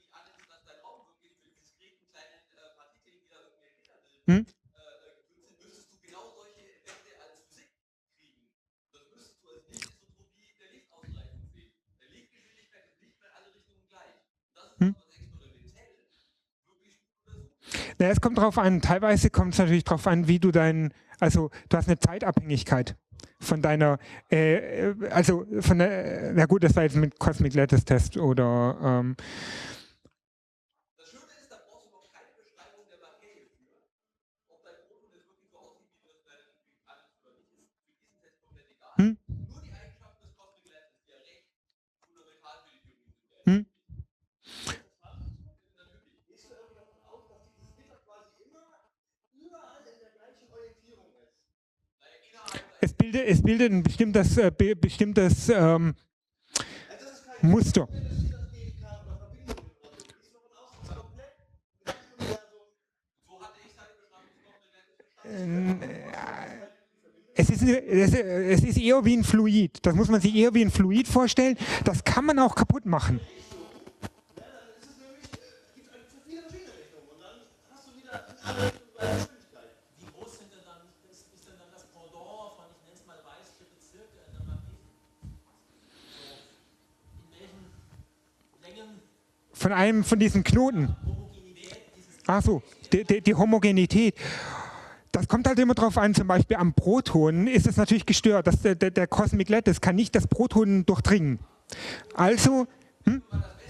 hm? Müsstest du genau solche Effekte als Physik kriegen. Das müsstest du als Lichtisotropie der Lichtausgleichung sehen. Der Lichtgeschwindigkeit ist nicht mehr in alle Richtungen gleich. Das ist Hm? was experimentell wirklich gut untersucht. Na, es kommt drauf an, teilweise kommt es natürlich drauf an, wie du dein, also du hast eine Zeitabhängigkeit von deiner, äh, also von der, na gut, das war jetzt mit Cosmic Lattice Test oder ähm, Das Schöne ist, da brauchst du noch keine Beschreibung der Materie für. Ob dein Proton jetzt wirklich so aussieht, wie das deine alles oder nicht ist, für diesen Test komplett egal. hm? Nur die Eigenschaften des Cosmic Lattice, die ja recht fundamental für die Theorie sind. Hm? Natürlich. Gehst du irgendwie davon aus, dass dieses Gitter quasi immer überall in der gleichen Orientierung ist? Naja, innerhalb Es bildet, es bildet ein bestimmtes, äh, be, bestimmtes ähm, Muster. Es ist, eine, es, es ist eher wie ein Fluid. Das muss man sich eher wie ein Fluid vorstellen. Das kann man auch kaputt machen. Wie groß sind denn dann, ist, ist denn dann das Pendant von, ich nenne es mal weiße Bezirke in der Magneten? So, in welchen Längen, Von einem von diesen Knoten. Homogenität dieses Ach so, die, die, die Homogenität. Das kommt halt immer drauf an, zum Beispiel am Proton ist es natürlich gestört. Das, der, der Cosmic Lattice kann nicht das Proton durchdringen. Also, hm?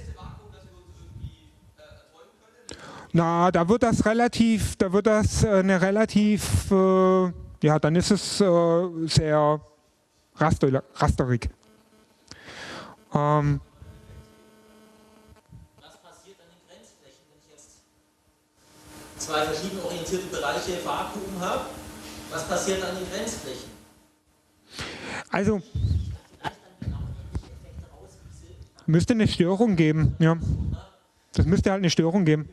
Na, da wird das relativ, da wird das äh, eine relativ, äh, ja, dann ist es äh, sehr raster, rasterig. Ähm, Was passiert an den Grenzflächen, wenn ich jetzt zwei verschieden orientierte Bereiche Vakuum habe? Was passiert an den Grenzflächen? also, Vielleicht dann genau ähnliche Effekte raus, wie sie Müsste eine Störung geben, ja. Das müsste halt eine Störung geben.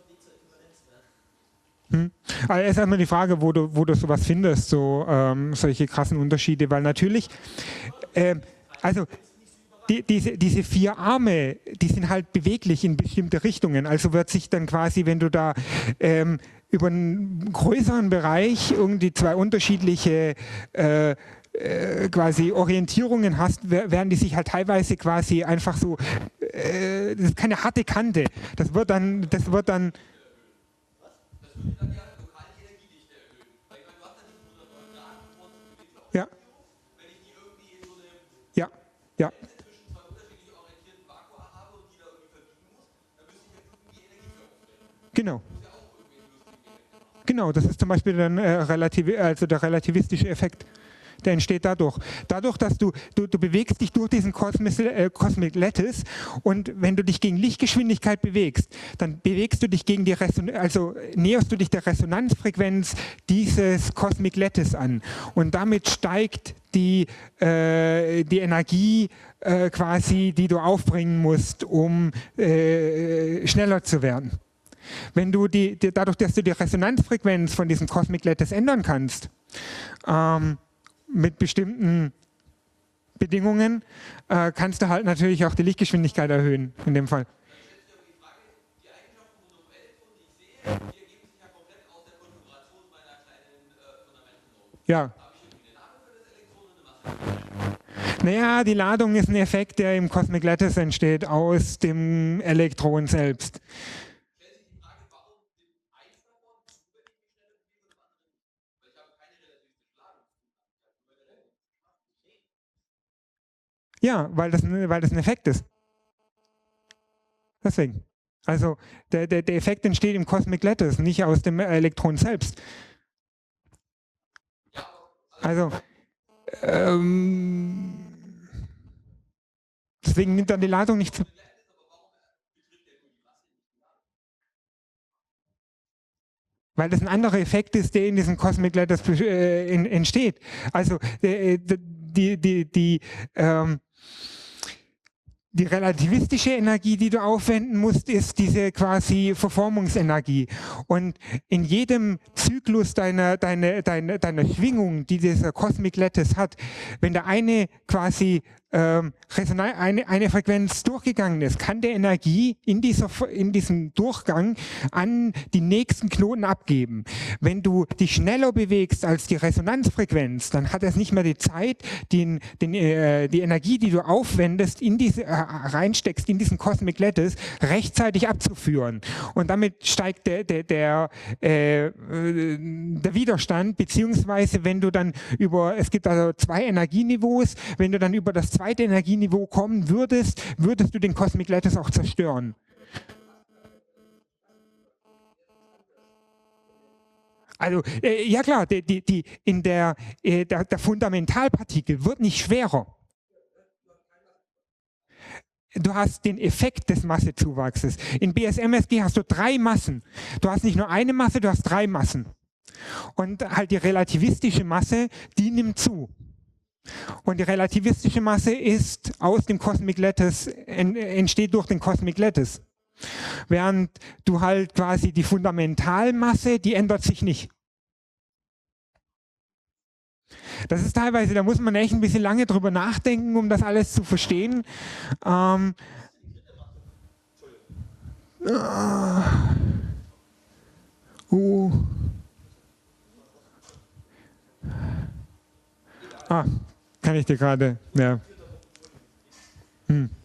Hm. Aber es ist einmal die Frage, wo du, wo du sowas findest, so ähm, solche krassen Unterschiede, weil natürlich, äh, also die, diese, diese vier Arme, die sind halt beweglich in bestimmte Richtungen. Also wird sich dann quasi, wenn du da ähm, über einen größeren Bereich irgendwie zwei unterschiedliche äh, äh, quasi Orientierungen hast, werden die sich halt teilweise quasi einfach so, äh, das ist keine harte Kante. Das wird dann, das wird dann ja. Ja, ja. Genau. Genau, das ist zum Beispiel dann äh, relativ, also der relativistische Effekt. Der entsteht dadurch. Dadurch, dass du, du, du bewegst dich durch diesen Cosmic, äh, Cosmic Lattice und wenn du dich gegen Lichtgeschwindigkeit bewegst, dann bewegst du dich gegen die Reson also näherst du dich der Resonanzfrequenz dieses Cosmic Lattice an. Und damit steigt die, äh, die Energie äh, quasi, die du aufbringen musst, um äh, schneller zu werden. Wenn du die, die, dadurch, dass du die Resonanzfrequenz von diesem Cosmic Lattice ändern kannst, ähm, mit bestimmten Bedingungen, äh, kannst du halt natürlich auch die Lichtgeschwindigkeit erhöhen, in dem Fall. Ja. Naja, die Ladung ist ein Effekt, der im Cosmic Lattice entsteht, aus dem Elektron selbst. Ja, weil das, weil das ein Effekt ist. Deswegen. Also der, der, der Effekt entsteht im Cosmic Lattice, nicht aus dem Elektron selbst. Also ähm, deswegen nimmt dann die Ladung nicht zu. Weil das ein anderer Effekt ist, der in diesem Cosmic Lattice äh, in, entsteht. Also äh, die, die, die, ähm, die relativistische Energie, die du aufwenden musst, ist diese quasi Verformungsenergie. Und in jedem Zyklus deiner, deiner, deiner, deiner Schwingung, die dieser Cosmic Lattice hat, wenn der eine quasi ähm, eine, eine Frequenz durchgegangen ist, kann der Energie in, dieser, in diesem Durchgang an die nächsten Knoten abgeben. Wenn du dich schneller bewegst als die Resonanzfrequenz, dann hat es nicht mehr die Zeit, den, den, äh, die Energie, die du aufwendest, in diese, äh, reinsteckst in diesen Cosmic Lattice, rechtzeitig abzuführen. Und damit steigt der, der, der, äh, der Widerstand, beziehungsweise wenn du dann über, es gibt also zwei Energieniveaus, wenn du dann über das zweite Energieniveau kommen würdest, würdest du den Cosmic Lattice auch zerstören. Also, äh, ja klar, die, die, die, in der, äh, der, der Fundamentalpartikel wird nicht schwerer. Du hast den Effekt des Massezuwachses. In B S M S G hast du drei Massen. Du hast nicht nur eine Masse, du hast drei Massen. Und halt die relativistische Masse, die nimmt zu. Und die relativistische Masse ist aus dem Cosmic Lattice, entsteht durch den Cosmic Lattice. Während du halt quasi die Fundamentalmasse, die ändert sich nicht. Das ist teilweise, da muss man echt ein bisschen lange drüber nachdenken, um das alles zu verstehen. Ähm, uh, uh. Ah, kann ich dir gerade, ja. Hm.